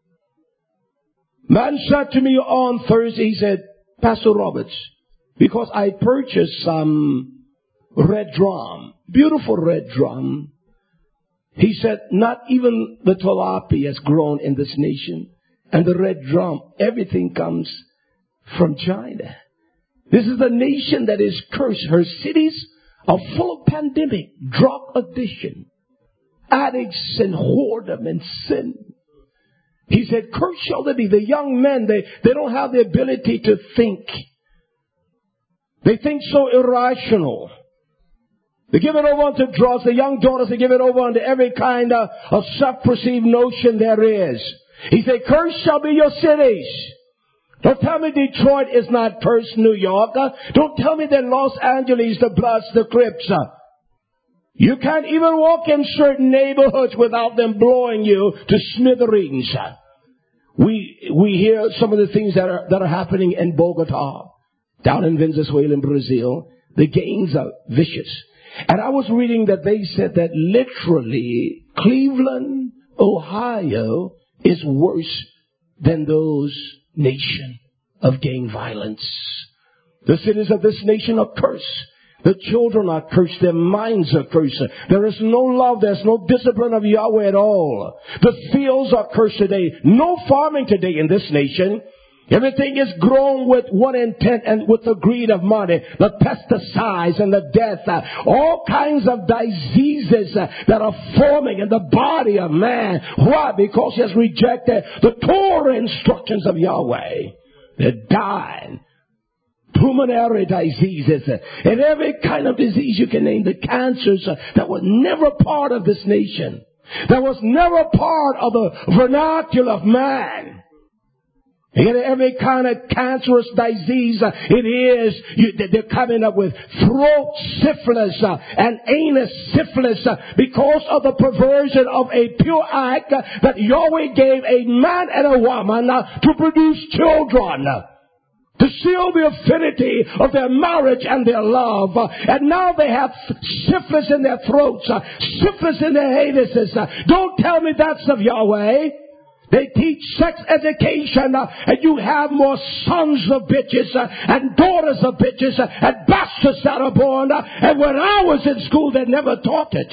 Man said to me on Thursday, he said, Pastor Roberts, because I purchased some red drum, beautiful red drum. He said, not even the tilapia has grown in this nation. And the red drum, everything comes from China. This is a nation that is cursed. Her cities are full of pandemic, drug addiction, addicts and whoredom and sin. He said, cursed shall they be. The young men, they don't have the ability to think. They think so irrational. They give it over unto drugs. The young daughters, they give it over unto every kind of self-perceived notion there is. He said, cursed shall be your cities. Don't tell me Detroit is not cursed, New York. Don't tell me that Los Angeles, the Bloods, the Crips. You can't even walk in certain neighborhoods without them blowing you to smithereens. We hear some of the things that are happening in Bogota, down in Venezuela and Brazil. The gangs are vicious. And I was reading that they said that literally Cleveland, Ohio is worse than those nations of gang violence. The cities of this nation are cursed. The children are cursed. Their minds are cursed. There is no love. There's no discipline of Yahweh at all. The fields are cursed today. No farming today in this nation. Everything is grown with one intent and with the greed of money. The pesticides and the death. All kinds of diseases that are forming in the body of man. Why? Because he has rejected the Torah instructions of Yahweh. They're dying. Pulmonary diseases and every kind of disease you can name. The cancers that were never part of this nation. That was never part of the vernacular of man. And every kind of cancerous disease they're coming up with throat syphilis and anus syphilis because of the perversion of a pure act that Yahweh gave a man and a woman to produce children. To seal the affinity of their marriage and their love. And now they have syphilis in their throats, syphilis in their anuses. Don't tell me that's of Yahweh. They teach sex education, and you have more sons of bitches and daughters of bitches and bastards that are born. And when I was in school, they never taught it.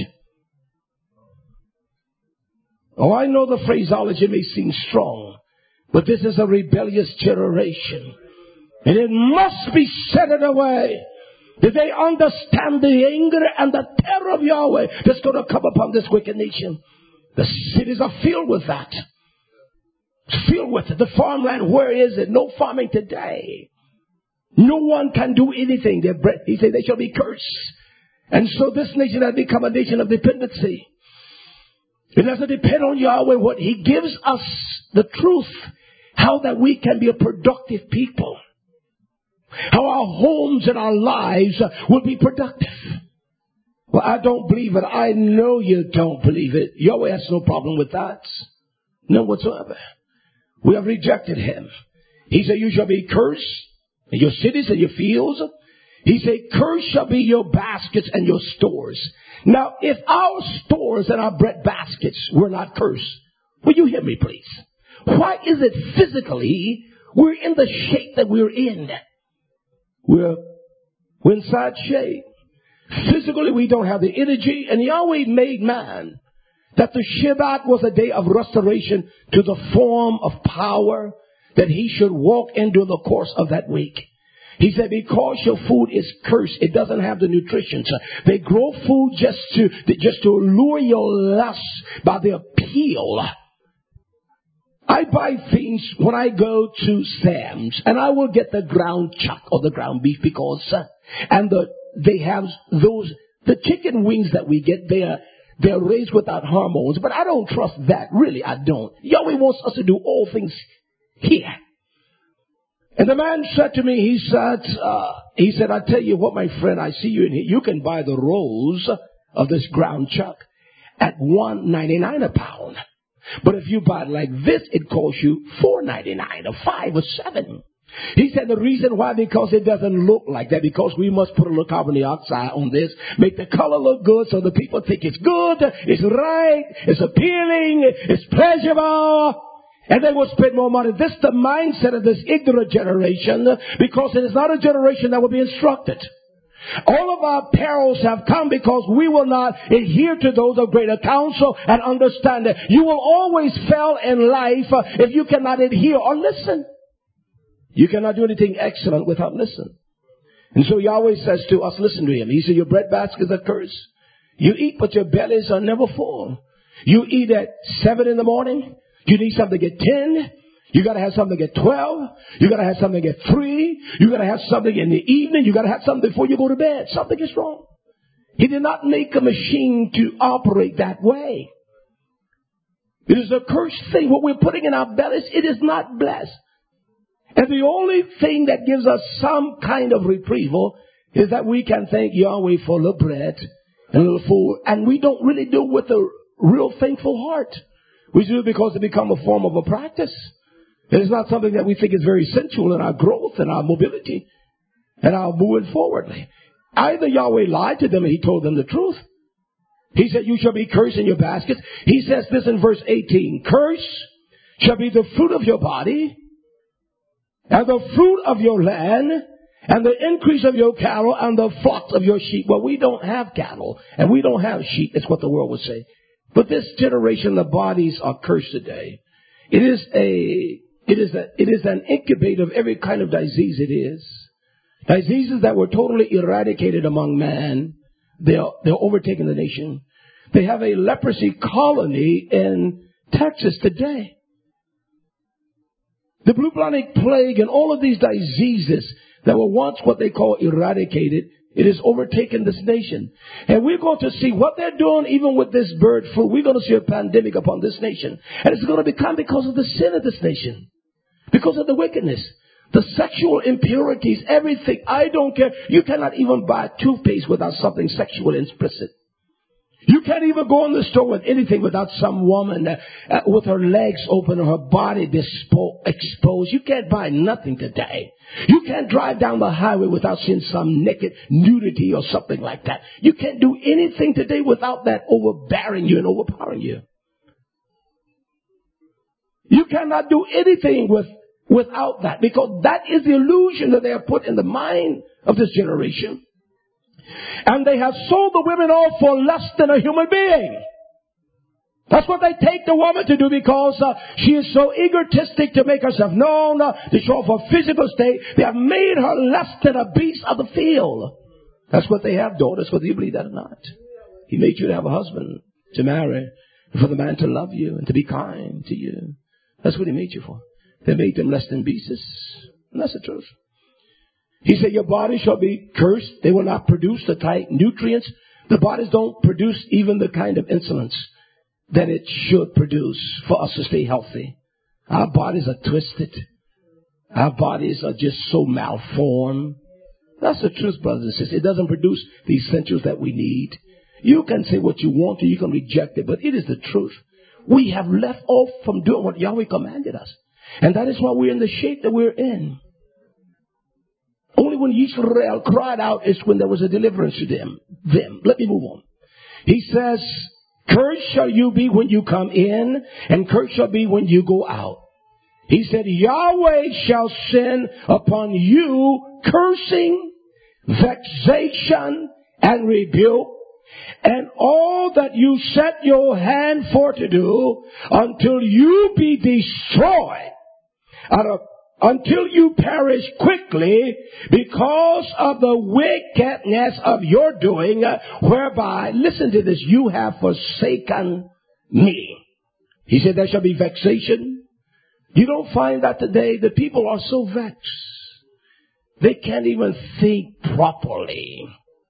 Oh, I know the phraseology may seem strong, but this is a rebellious generation. And it must be set in a way that they understand the anger and the terror of Yahweh that's going to come upon this wicked nation. The cities are filled with that. Filled with it. The farmland, where is it? No farming today. No one can do anything. He said they shall be cursed. And so this nation has become a nation of dependency. It doesn't depend on Yahweh. What He gives us the truth. How that we can be a productive people. How our homes and our lives will be productive. Well, I don't believe it. I know you don't believe it. Yahweh has no problem with that. None whatsoever. We have rejected Him. He said, you shall be cursed in your cities and your fields. He said, cursed shall be your baskets and your stores. Now, if our stores and our bread baskets were not cursed, will you hear me, please? Why is it physically we're in the shape that we're in? We're in sad shape. Physically, we don't have the energy, and Yahweh made man that the Shabbat was a day of restoration to the form of power that he should walk into the course of that week. He said, because your food is cursed, it doesn't have the nutrition. So they grow food just to allure your lust by the appeal. I buy things when I go to Sam's, and I will get the ground chuck or the ground beef because, they have the chicken wings that we get, they're raised without hormones, but I don't trust that. Really, I don't. Yahweh wants us to do all things here. And the man said to me, he said, I tell you what, my friend, I see you in here. You can buy the rolls of this ground chuck at $1.99 a pound. But if you buy it like this, it costs you $4.99 or $5 or $7. He said the reason why, because it doesn't look like that, because we must put a little carbon dioxide on this, make the color look good so the people think it's good, it's right, it's appealing, it's pleasurable. And they will spend more money. This is the mindset of this ignorant generation, because it is not a generation that will be instructed. All of our perils have come because we will not adhere to those of greater counsel and understand that you will always fail in life if you cannot adhere or listen. You cannot do anything excellent without listening. And so Yahweh says to us, listen to him. He said, your bread baskets are cursed. You eat, but your bellies are never full. You eat at 7 in the morning. You need something at 10. You got to have something at 12. You got to have something at 3. You got to have something in the evening. You got to have something before you go to bed. Something is wrong. He did not make a machine to operate that way. It is a cursed thing. What we're putting in our bellies, it is not blessed. And the only thing that gives us some kind of retrieval is that we can thank Yahweh for a little bread and a little food. And we don't really do it with a real thankful heart. We do it because it becomes a form of a practice. It is not something that we think is very sensual in our growth and our mobility and our moving forwardly. Either Yahweh lied to them and he told them the truth. He said, you shall be cursed in your baskets. He says this in verse 18. Curse shall be the fruit of your body, and the fruit of your land, and the increase of your cattle, and the flocks of your sheep. Well, we don't have cattle, and we don't have sheep. That's what the world would say. But this generation, the bodies are cursed today. It is an incubator of every kind of disease it is. Diseases that were totally eradicated among man. They're overtaking the nation. They have a leprosy colony in Texas today. The bubonic plague and all of these diseases that were once what they call eradicated, it has overtaken this nation. And we're going to see what they're doing even with this bird flu. We're going to see a pandemic upon this nation. And it's going to become because of the sin of this nation. Because of the wickedness. The sexual impurities, everything. I don't care. You cannot even buy toothpaste without something sexual explicit. You can't even go in the store with anything without some woman with her legs open or her body exposed. You can't buy nothing today. You can't drive down the highway without seeing some naked nudity or something like that. You can't do anything today without that overbearing you and overpowering you. You cannot do anything without that, because that is the illusion that they have put in the mind of this generation. And they have sold the women off for less than a human being. That's what they take the woman to do, because she is so egotistic to make herself known, to show off her physical state. They have made her less than a beast of the field. That's what they have, daughters, whether you believe that or not. He made you to have a husband, to marry, and for the man to love you and to be kind to you. That's what he made you for. They made them less than beasts. And that's the truth. He said, your body shall be cursed. They will not produce the type nutrients. The bodies don't produce even the kind of insulins that it should produce for us to stay healthy. Our bodies are twisted. Our bodies are just so malformed. That's the truth, brothers and sisters. It doesn't produce the essentials that we need. You can say what you want to, you can reject it, but it is the truth. We have left off from doing what Yahweh commanded us. And that is why we're in the shape that we're in. Only only when Israel cried out is when there was a deliverance to them. Let me move on. He says, cursed shall you be when you come in, and cursed shall be when you go out. He said, Yahweh shall send upon you cursing, vexation, and rebuke, and all that you set your hand for to do, until you be destroyed, until you perish quickly, because of the wickedness of your doing, whereby, listen to this, you have forsaken me. He said there shall be vexation. You don't find that today. The people are so vexed. They can't even think properly.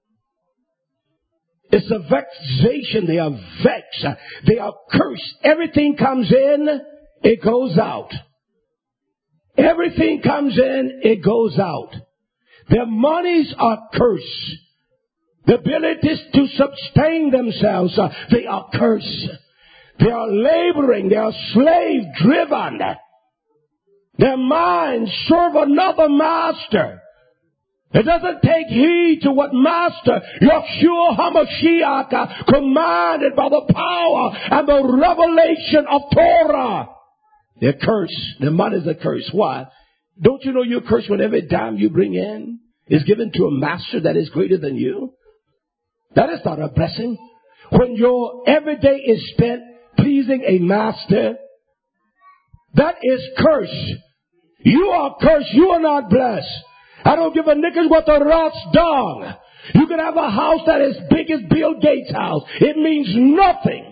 It's a vexation. They are vexed. They are cursed. Everything comes in, it goes out. Everything comes in, it goes out. Their monies are cursed. The abilities to sustain themselves, they are cursed. They are laboring. They are slave driven. Their minds serve another master. It doesn't take heed to what Master Yeshua HaMashiach commanded by the power and the revelation of Torah. They're cursed. Their money is a curse. Why? Don't you know you're cursed when every dime you bring in is given to a master that is greater than you? That is not a blessing. When your everyday is spent pleasing a master, that is cursed. You are cursed. You are not blessed. I don't give a knickers what the rot's done. You can have a house that is big as Bill Gates' house. It means nothing.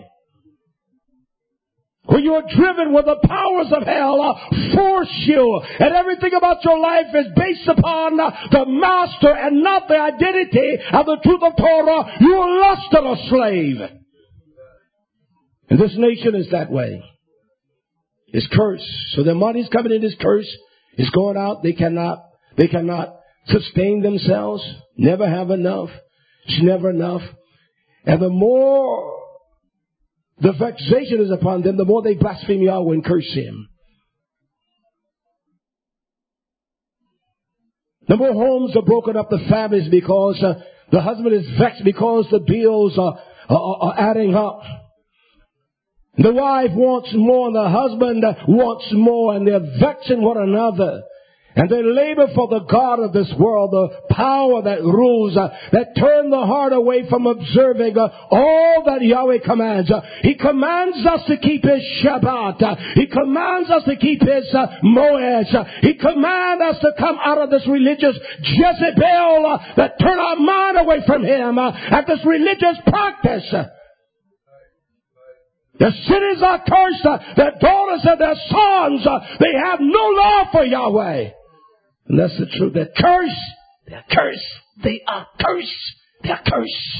When you are driven with the powers of hell force you, and everything about your life is based upon the master and not the identity of the truth of Torah, you are less than a slave. And this nation is that way. It's cursed. So their money's coming in is cursed. It's going out. They cannot sustain themselves. Never have enough. It's never enough. And the more the vexation is upon them, the more they blaspheme Yahweh and curse Him. The more homes are broken up, the families, because the husband is vexed because the bills are adding up. The wife wants more and the husband wants more, and they're vexing one another. And they labor for the God of this world, the power that rules, that turn the heart away from observing all that Yahweh commands. He commands us to keep His Shabbat. He commands us to keep His Moed. He commands us to come out of this religious Jezebel that turn our mind away from Him, and this religious practice. Their cities are cursed. Their daughters and their sons, they have no love for Yahweh. And that's the truth. They're cursed. They're cursed. They are cursed. They're cursed.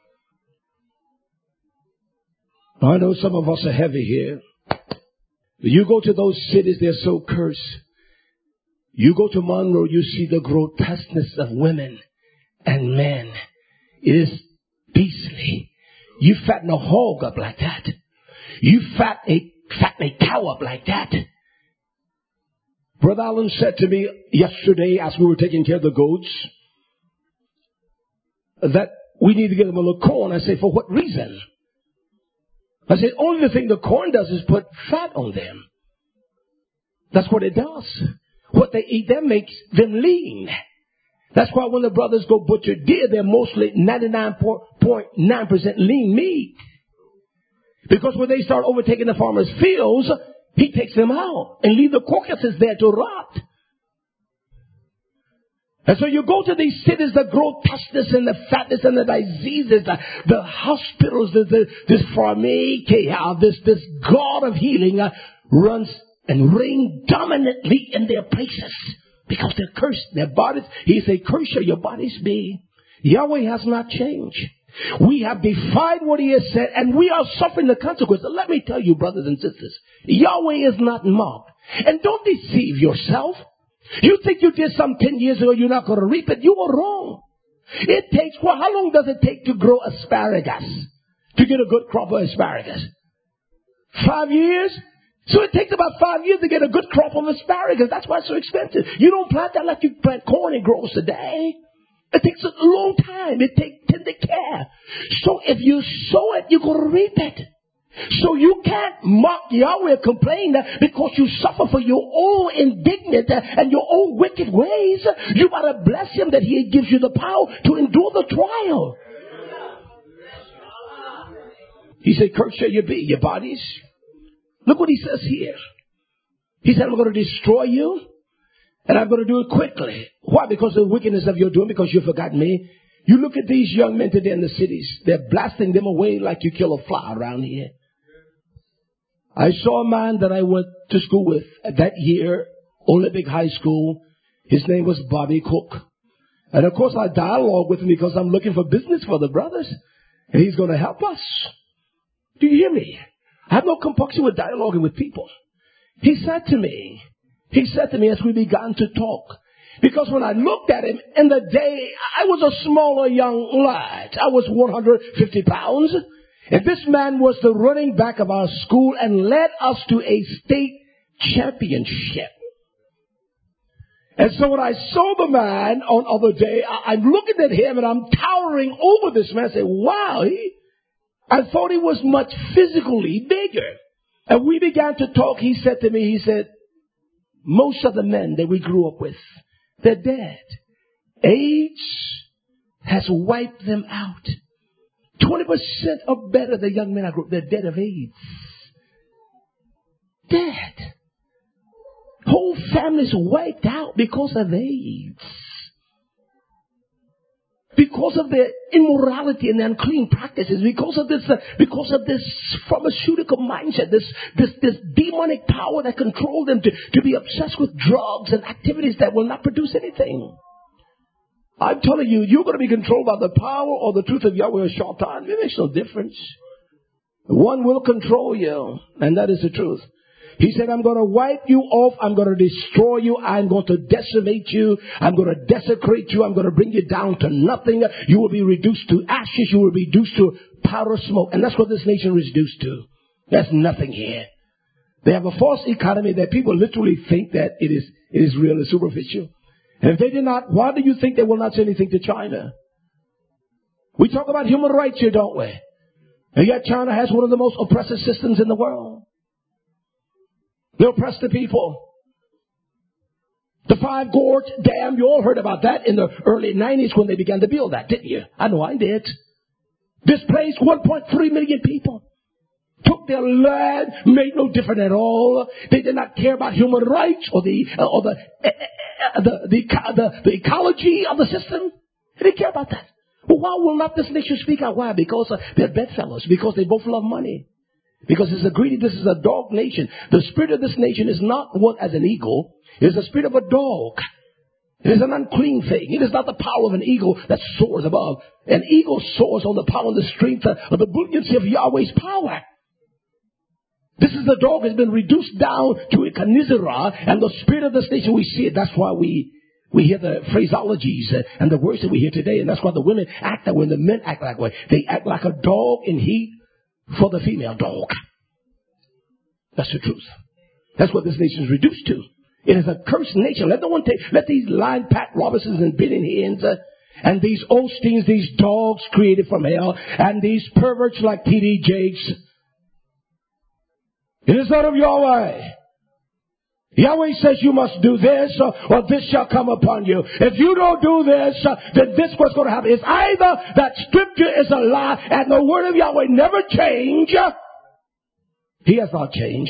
I know some of us are heavy here. You go to those cities, they're so cursed. You go to Monroe, you see the grotesqueness of women and men. It is beastly. You fatten a hog up like that. You fatten a cow up like that. Brother Allen said to me yesterday as we were taking care of the goats that we need to get them a little corn. I said, for what reason? I said, only the thing the corn does is put fat on them. That's what it does. What they eat there makes them lean. That's why when the brothers go butcher deer, they're mostly 99.9% lean meat. Because when they start overtaking the farmer's fields, he takes them out and leave the carcasses there to rot. And so you go to these cities, the grotesqueness and the fatness and the diseases, the hospitals, this pharmacia, this God of healing runs and reigns dominantly in their places because they're cursed. Their bodies, He said, curse shall your bodies be. Yahweh has not changed. We have defied what He has said, and we are suffering the consequences. Let me tell you, brothers and sisters, Yahweh is not mocked. And don't deceive yourself. You think you did something 10 years ago, you're not going to reap it. You are wrong. It takes, well, how long does it take to grow asparagus? To get a good crop of asparagus? 5 years? So it takes about 5 years to get a good crop of asparagus. That's why it's so expensive. You don't plant that like you plant corn and grows today. It takes a long time. It takes tender care. So if you sow it, you're going to reap it. So you can't mock Yahweh or complain because you suffer for your own indignant and your own wicked ways. You got to bless him that he gives you the power to endure the trial. He said, cursed shall you be, your bodies. Look what he says here. He said, I'm going to destroy you, and I'm going to do it quickly. Why? Because of the wickedness of your doing, because you forgot me. You look at these young men today in the cities. They're blasting them away like you kill a fly around here. I saw a man that I went to school with that year, Olympic High School. His name was Bobby Cook. And of course I dialogue with him because I'm looking for business for the brothers. And he's going to help us. Do you hear me? I have no compunction with dialoguing with people. He said to me as we began to talk, because when I looked at him in the day, I was a smaller young lad. I was 150 pounds. And this man was the running back of our school and led us to a state championship. And so when I saw the man on other day, I'm looking at him and I'm towering over this man. I said, wow, I thought he was much physically bigger. And we began to talk. He said to me, most of the men that we grew up with, they're dead. AIDS has wiped them out. 20% or better the young men I grew up, they're dead of AIDS. Dead. Whole families wiped out because of AIDS. Because of their immorality and their unclean practices, because of this pharmaceutical mindset, this demonic power that controls them to be obsessed with drugs and activities that will not produce anything. I'm telling you, you're going to be controlled by the power or the truth of Yahweh a short time. It makes no difference. One will control you, and that is the truth. He said, I'm going to wipe you off. I'm going to destroy you. I'm going to decimate you. I'm going to desecrate you. I'm going to bring you down to nothing. You will be reduced to ashes. You will be reduced to powder smoke. And that's what this nation is reduced to. There's nothing here. They have a false economy that people literally think that it is real and superficial. And if they did not, why do you think they will not say anything to China? We talk about human rights here, don't we? And yet China has one of the most oppressive systems in the world. They oppress the people. The Five Gorge Dam, you all heard about that in the early 90s when they began to build that, didn't you? I know I did. Displaced 1.3 million people. Took their land, made no difference at all. They did not care about human rights or the ecology of the system. They didn't care about that. But why will not this nation speak out? Why? Because they're bedfellows. Because they both love money. Because it's a greedy, this is a dog nation. The spirit of this nation is not one as an eagle. It is the spirit of a dog. It is an unclean thing. It is not the power of an eagle that soars above. An eagle soars on the power and the strength of the brilliancy of Yahweh's power. This is the dog has been reduced down to a kanizera, and the spirit of this nation, we see it. That's why we hear the phraseologies and the words that we hear today, and that's why the women act that way and the men act that way. They act like a dog in heat for the female dog. That's the truth. That's what this nation is reduced to. It is a cursed nation. Let these lying Pat Robinsons and Billy Hens and these Osteens, these dogs created from hell, and these perverts like T.D. Jakes. It is not of Yahweh. Yahweh says you must do this or this shall come upon you. If you don't do this, then this is what's going to happen. It's either that scripture is a lie and the word of Yahweh never change. He has not changed.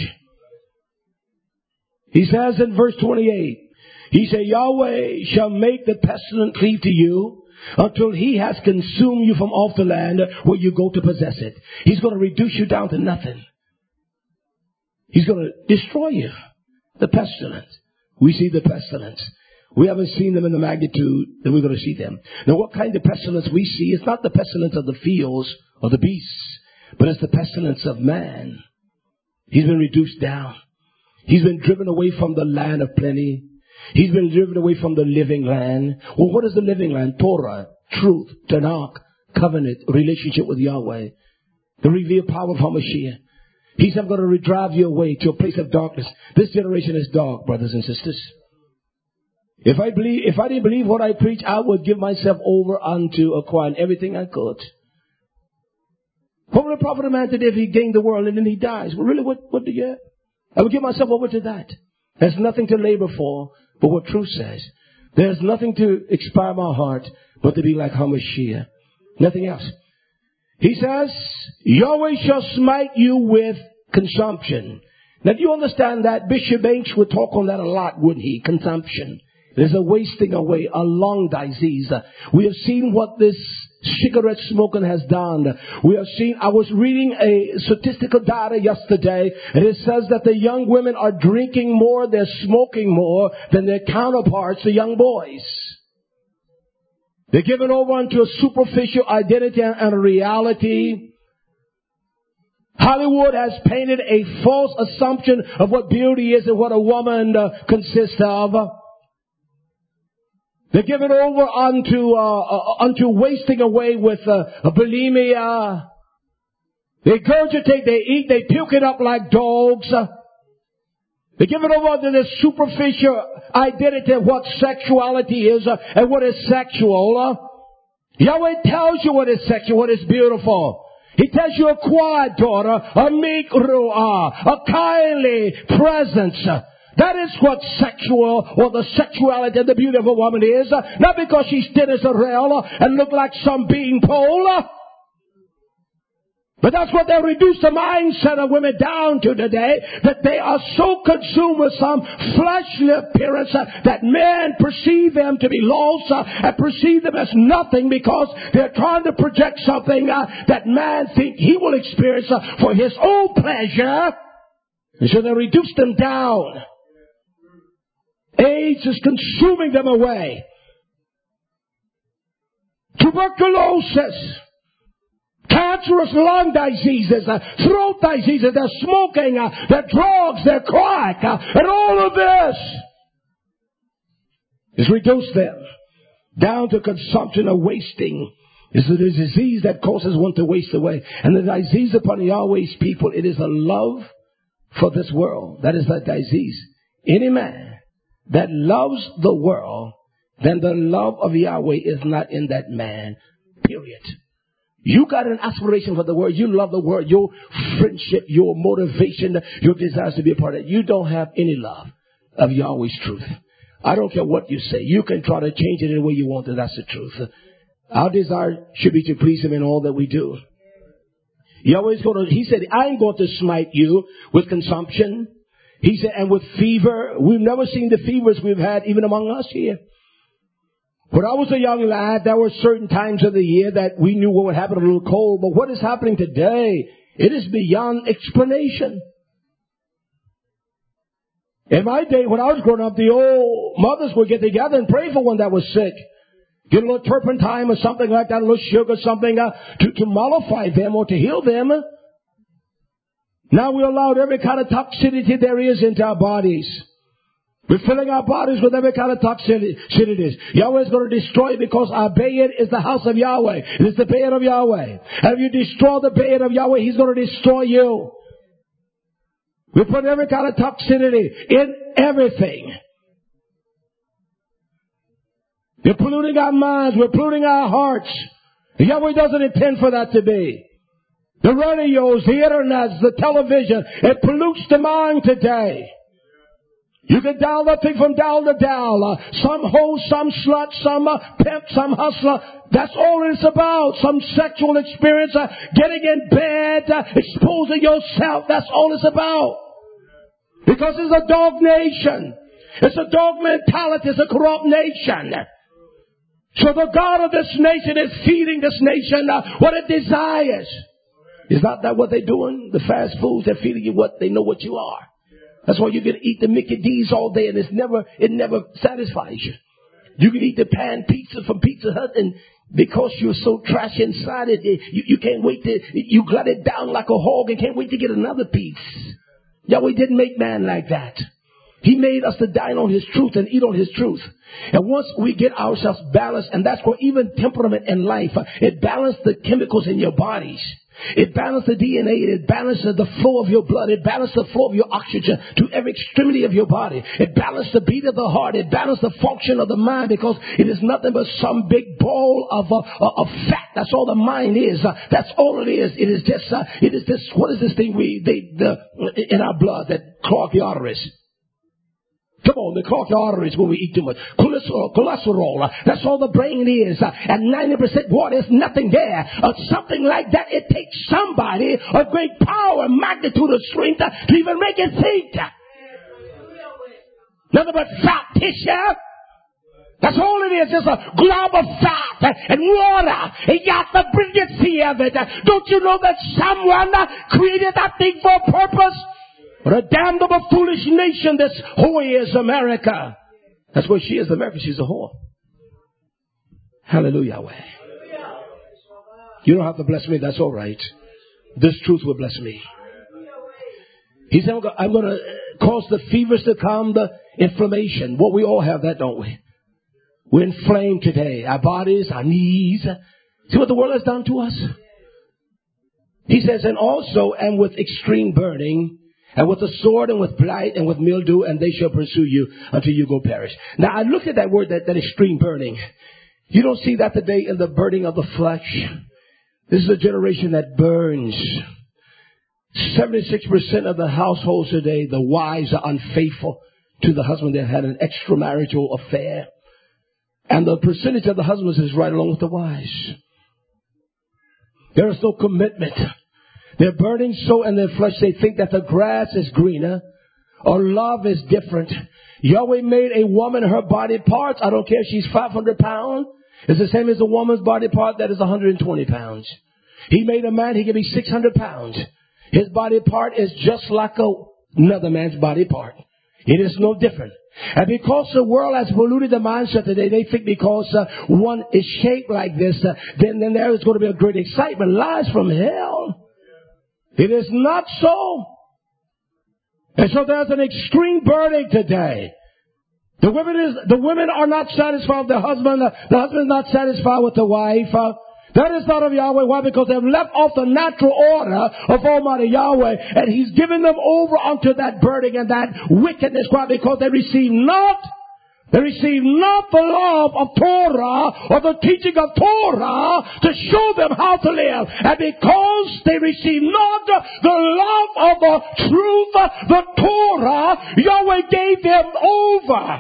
He says in verse 28, he said, Yahweh shall make the pestilence cleave to you until he has consumed you from off the land where you go to possess it. He's going to reduce you down to nothing. He's going to destroy you. The pestilence. We see the pestilence. We haven't seen them in the magnitude that we're going to see them. Now, what kind of pestilence we see? It's not the pestilence of the fields or the beasts, but it's the pestilence of man. He's been reduced down. He's been driven away from the land of plenty. He's been driven away from the living land. Well, what is the living land? Torah, truth, Tanakh, covenant, relationship with Yahweh, the revealed power of HaMashiach. He said, I'm going to drive you away to a place of darkness. This generation is dark, brothers and sisters. If I didn't believe what I preach, I would give myself over unto acquiring everything I could. What would it profit a man today if he gained the world and then he dies? Well, really, what do you have? I would give myself over to that. There's nothing to labor for but what truth says. There's nothing to inspire my heart but to be like Hamashiach. Nothing else. He says, Yahweh shall smite you with consumption. Now, do you understand that? Bishop Banks would talk on that a lot, wouldn't he? Consumption. There's a wasting away, a lung disease. We have seen what this cigarette smoking has done. We have seen, I was reading a statistical data yesterday, and it says that the young women are drinking more, they're smoking more than their counterparts, the young boys. They're given over unto a superficial identity and a reality. Hollywood has painted a false assumption of what beauty is and what a woman consists of. They're given over unto wasting away with bulimia. They regurgitate, they eat, they puke it up like dogs. They're given over to this superficial identity of what sexuality is and what is sexual. Yahweh tells you what is sexual, what is beautiful. He tells you a quiet daughter, a meek ruah, a kindly presence. That is what sexual or the sexuality and the beauty of a woman is. Not because she's thin as a rail and look like some bean pole. But that's what they reduce the mindset of women down to today, that they are so consumed with some fleshly appearance that men perceive them to be lost and perceive them as nothing because they're trying to project something that man thinks he will experience for his own pleasure. And so they reduce them down. AIDS is consuming them away. Tuberculosis. Cancerous lung diseases, throat diseases, they're smoking, they're drugs, they're crack, and all of this is reduced them down to consumption or wasting. It's the disease that causes one to waste away. And the disease upon Yahweh's people, it is a love for this world. That is the disease. Any man that loves the world, then the love of Yahweh is not in that man. Period. You got an aspiration for the word. You love the word. Your friendship, your motivation, your desires to be a part of it. You don't have any love of Yahweh's truth. I don't care what you say. You can try to change it any way you want to. That's the truth. Our desire should be to please Him in all that we do. Yahweh's going to, He said, I ain't going to smite you with consumption. He said, and with fever. We've never seen the fevers we've had even among us here. When I was a young lad, there were certain times of the year that we knew what would happen, a little cold. But what is happening today, it is beyond explanation. In my day, when I was growing up, the old mothers would get together and pray for one that was sick. Get a little turpentine or something like that, a little sugar, something to mollify them or to heal them. Now we allowed every kind of toxicity there is into our bodies. We're filling our bodies with every kind of toxicity. Yahweh is going to destroy it because our Bayit is the house of Yahweh. It is the Bayit of Yahweh. And if you destroy the Bayit of Yahweh, He's going to destroy you. We put every kind of toxicity in everything. We're polluting our minds. We're polluting our hearts. Yahweh doesn't intend for that to be. The radios, the internet, the television, it pollutes the mind today. You can dial that thing from dial to dial. Some hoe, some slut, some pimp, some hustler. That's all it's about. Some sexual experience, getting in bed, exposing yourself. That's all it's about. Because it's a dog nation. It's a dog mentality. It's a corrupt nation. So the God of this nation is feeding this nation what it desires. Is not that what they're doing? The fast foods, they're feeding you what they know what you are. That's why you can eat the Mickey D's all day and it never satisfies you. You can eat the pan pizza from Pizza Hut and because you're so trash inside it, you can't wait to, you glut it down like a hog and can't wait to get another piece. Yahweh didn't make man like that. He made us to dine on His truth and eat on His truth. And once we get ourselves balanced, and that's where even temperament and life, it balances the chemicals in your bodies. It balances the DNA. It balances the flow of your blood. It balances the flow of your oxygen to every extremity of your body. It balances the beat of the heart. It balances the function of the mind, because it is nothing but some big ball of fat. That's all the mind is. That's all it is. It is this, what is this thing in our blood that clog the arteries? Come on, they clog the arteries when we eat too much. Cholesterol. That's all the brain is. And 90% water, is nothing there. Something like that. It takes somebody of great power, magnitude, of strength to even make it think. Nothing but fat tissue. That's all it is. Just a glob of fat and water. It got the brilliancy of it. Don't you know that someone created that thing for a purpose? What a damnable foolish nation this whore is, America. That's what she is, America. She's a whore. Hallelujah. Yahweh. You don't have to bless me. That's all right. This truth will bless me. He said, I'm going to cause the fevers to calm the inflammation. Well, we all have that, don't we? We're inflamed today. Our bodies, our knees. See what the world has done to us? He says, and with extreme burning, and with the sword, and with blight, and with mildew, and they shall pursue you until you go perish. Now, I look at that word, that extreme burning. You don't see that today in the burning of the flesh. This is a generation that burns. 76% of the households today, the wives are unfaithful to the husband that had an extramarital affair. And the percentage of the husbands is right along with the wives. There is no commitment. They're burning so in their flesh they think that the grass is greener or love is different. Yahweh made a woman her body parts. I don't care if she's 500 pounds. It's the same as a woman's body part that is 120 pounds. He made a man, he can be 600 pounds. His body part is just like another man's body part. It is no different. And because the world has polluted the mindset today, they think because one is shaped like this, then there is going to be a great excitement. Lies from hell. It is not so. And so there's an extreme burning today. The women are not satisfied with the husband. The husband is not satisfied with the wife. That is not of Yahweh. Why? Because they've left off the natural order of Almighty Yahweh, and He's given them over unto that burning and that wickedness. Why? Because they receive not the love of Torah or the teaching of Torah to show them how to live. And because they receive not the love of the truth, the Torah, Yahweh gave them over.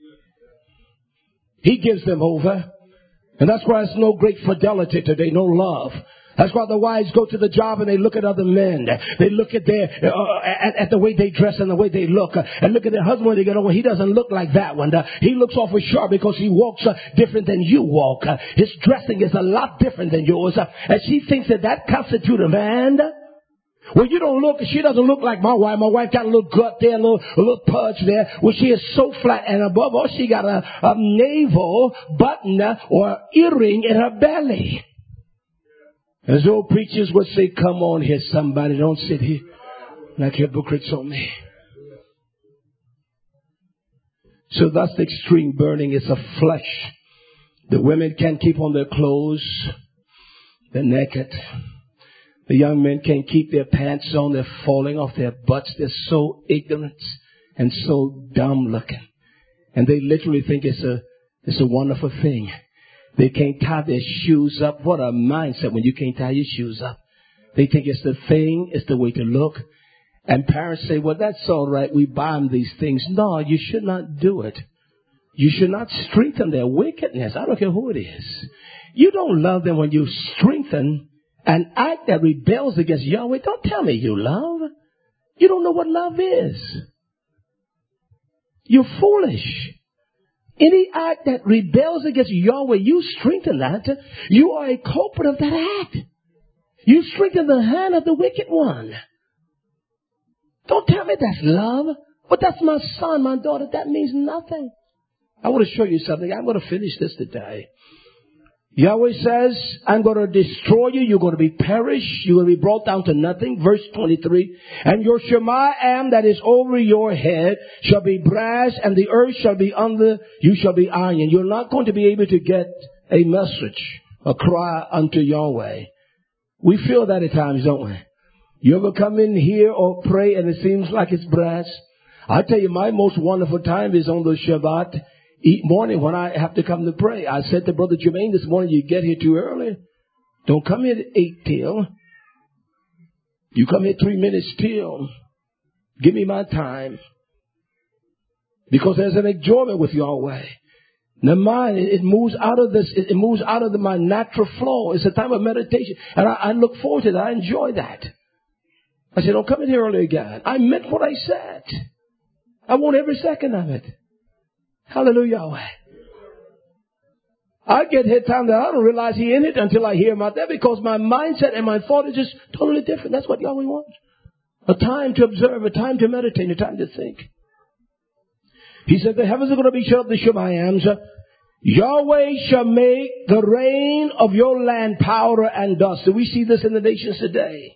He gives them over. And that's why there's no great fidelity today, no love. That's why the wives go to the job and they look at other men. They look at at the way they dress and the way they look. And look at their husband when they get over. He doesn't look like that one. He looks awful sharp because he walks different than you walk. His dressing is a lot different than yours. And she thinks that constitutes a man. Well, she doesn't look like my wife. My wife got a little gut there, a little pudge there. Well, she is so flat. And above all, she got a navel button or earring in her belly. As old preachers would say, come on here, somebody. Don't sit here like hypocrites on me. So that's the extreme burning. It's a flesh. The women can't keep on their clothes. They're naked. The young men can't keep their pants on. They're falling off their butts. They're so ignorant and so dumb looking. And they literally think it's a wonderful thing. They can't tie their shoes up. What a mindset when you can't tie your shoes up. They think it's the thing. It's the way to look. And parents say, well, that's all right. We buy them these things. No, you should not do it. You should not strengthen their wickedness. I don't care who it is. You don't love them when you strengthen an act that rebels against Yahweh. Don't tell me you love. You don't know what love is. You're foolish. Any act that rebels against Yahweh, you strengthen that. You are a culprit of that act. You strengthen the hand of the wicked one. Don't tell me that's love. But that's my son, my daughter. That means nothing. I want to show you something. I'm going to finish this today. Yahweh says, I'm going to destroy you. You're going to be perished. You're going to be brought down to nothing. Verse 23. And your Shemayim that is over your head shall be brass, and the earth shall be under you shall be iron. You're not going to be able to get a message, a cry unto Yahweh We feel that at times, don't we? You ever come in here or pray and it seems like it's brass? I tell you, my most wonderful time is on the Shabbat morning when I have to come to pray. I said to Brother Jermaine this morning, you get here too early. Don't come here at 8 till. You come here 3 minutes till. Give me my time. Because there's an enjoyment with Yahweh. The mind, it moves out of this, it moves out of my natural flow. It's a time of meditation. And I look forward to it. I enjoy that. I said, don't come in here early again. I meant what I said. I want every second of it. Hallelujah, Yahweh. I get here time that I don't realize He in it until I hear Him out there, because my mindset and my thought is just totally different. That's what Yahweh wants. A time to observe, a time to meditate, a time to think. He said the heavens are going to be shut up, the Shemayams. Yahweh shall make the rain of your land powder and dust. So we see this in the nations today.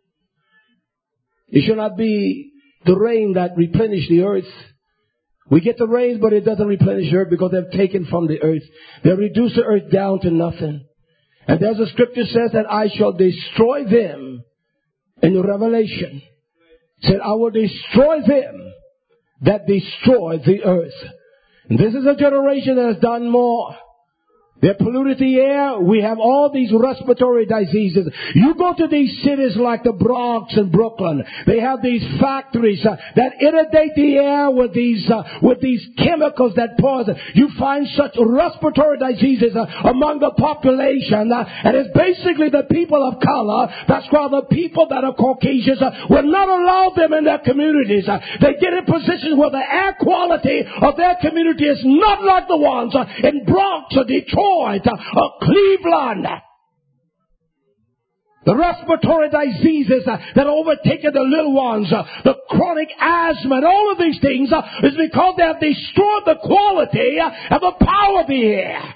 It shall not be the rain that replenish the earth. We get the rain, but it doesn't replenish the earth because they've taken from the earth. They've reduced the earth down to nothing. And there's a scripture says that I shall destroy them in Revelation. It said, I will destroy them that destroy the earth. And this is a generation that has done more. They polluted the air. We have all these respiratory diseases. You go to these cities like the Bronx and Brooklyn. They have these factories that inundate the air with these chemicals that poison. You find such respiratory diseases among the population. And it's basically the people of color. That's why the people that are Caucasians will not allow them in their communities. They get in positions where the air quality of their community is not like the ones in Bronx or Detroit or Cleveland. The respiratory diseases that overtaken the little ones, the chronic asthma, and all of these things is because they have destroyed the quality and the power of the air.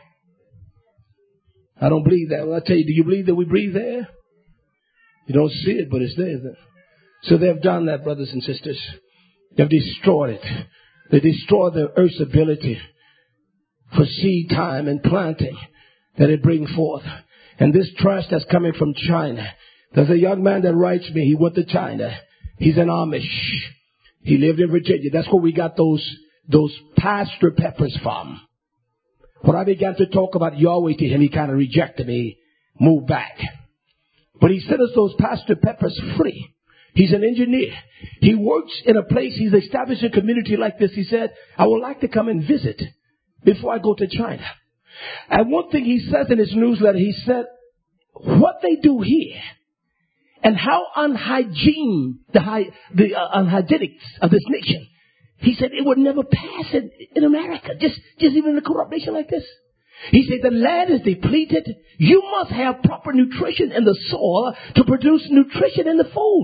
I don't believe that. Well, I tell you, do you believe that we breathe air? You don't see it, but it's there. So they've done that, brothers and sisters. They've destroyed it. They destroyed the earth's ability for seed time and planting that it brings forth. And this trash that's coming from China. There's a young man that writes me. He went to China. He's an Amish. He lived in Virginia. That's where we got those pasture peppers from. When I began to talk about Yahweh to him, he kind of rejected me, moved back. But he sent us those pasture peppers free. He's an engineer. He works in a place. He's established a community like this. He said, I would like to come and visit before I go to China. And one thing he says in his newsletter, he said, what they do here and how unhygienic of this nation, he said it would never pass in America, just even in a corrupt nation like this. He said the land is depleted. You must have proper nutrition in the soil to produce nutrition in the food.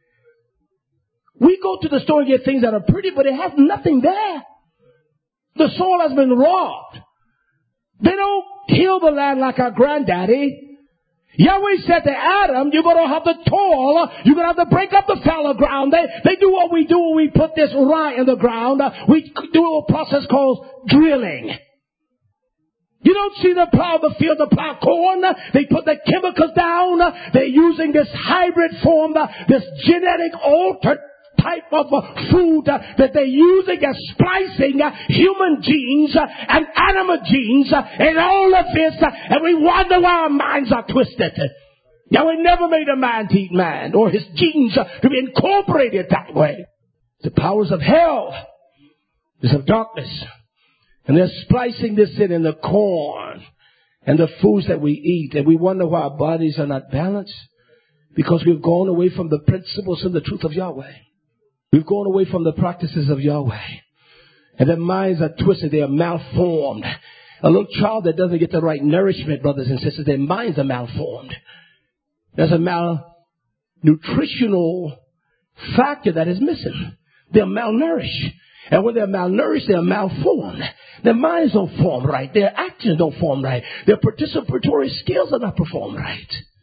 We go to the store and get things that are pretty, but it has nothing there. The soil has been robbed. They don't till the land like our granddaddy. Yahweh said to Adam, you're going to have the toil. You're going to have to break up the fallow ground. They do what we do when we put this rye in the ground. We do a process called drilling. You don't see them plow the field to plow corn. They put the chemicals down. They're using this hybrid form, this genetic altered type of food that they're using as splicing human genes and animal genes and all of this, and we wonder why our minds are twisted. Now, we never made a man to eat man or his genes to be incorporated that way. The powers of hell is of darkness, and they're splicing this in the corn and the foods that we eat, and we wonder why our bodies are not balanced, because we've gone away from the principles and the truth of Yahweh. We've gone away from the practices of Yahweh. And their minds are twisted. They are malformed. A little child that doesn't get the right nourishment, brothers and sisters, their minds are malformed. There's a malnutritional factor that is missing. They're malnourished. And when they're malnourished, they're malformed. Their minds don't form right. Their actions don't form right. Their participatory skills are not performed right.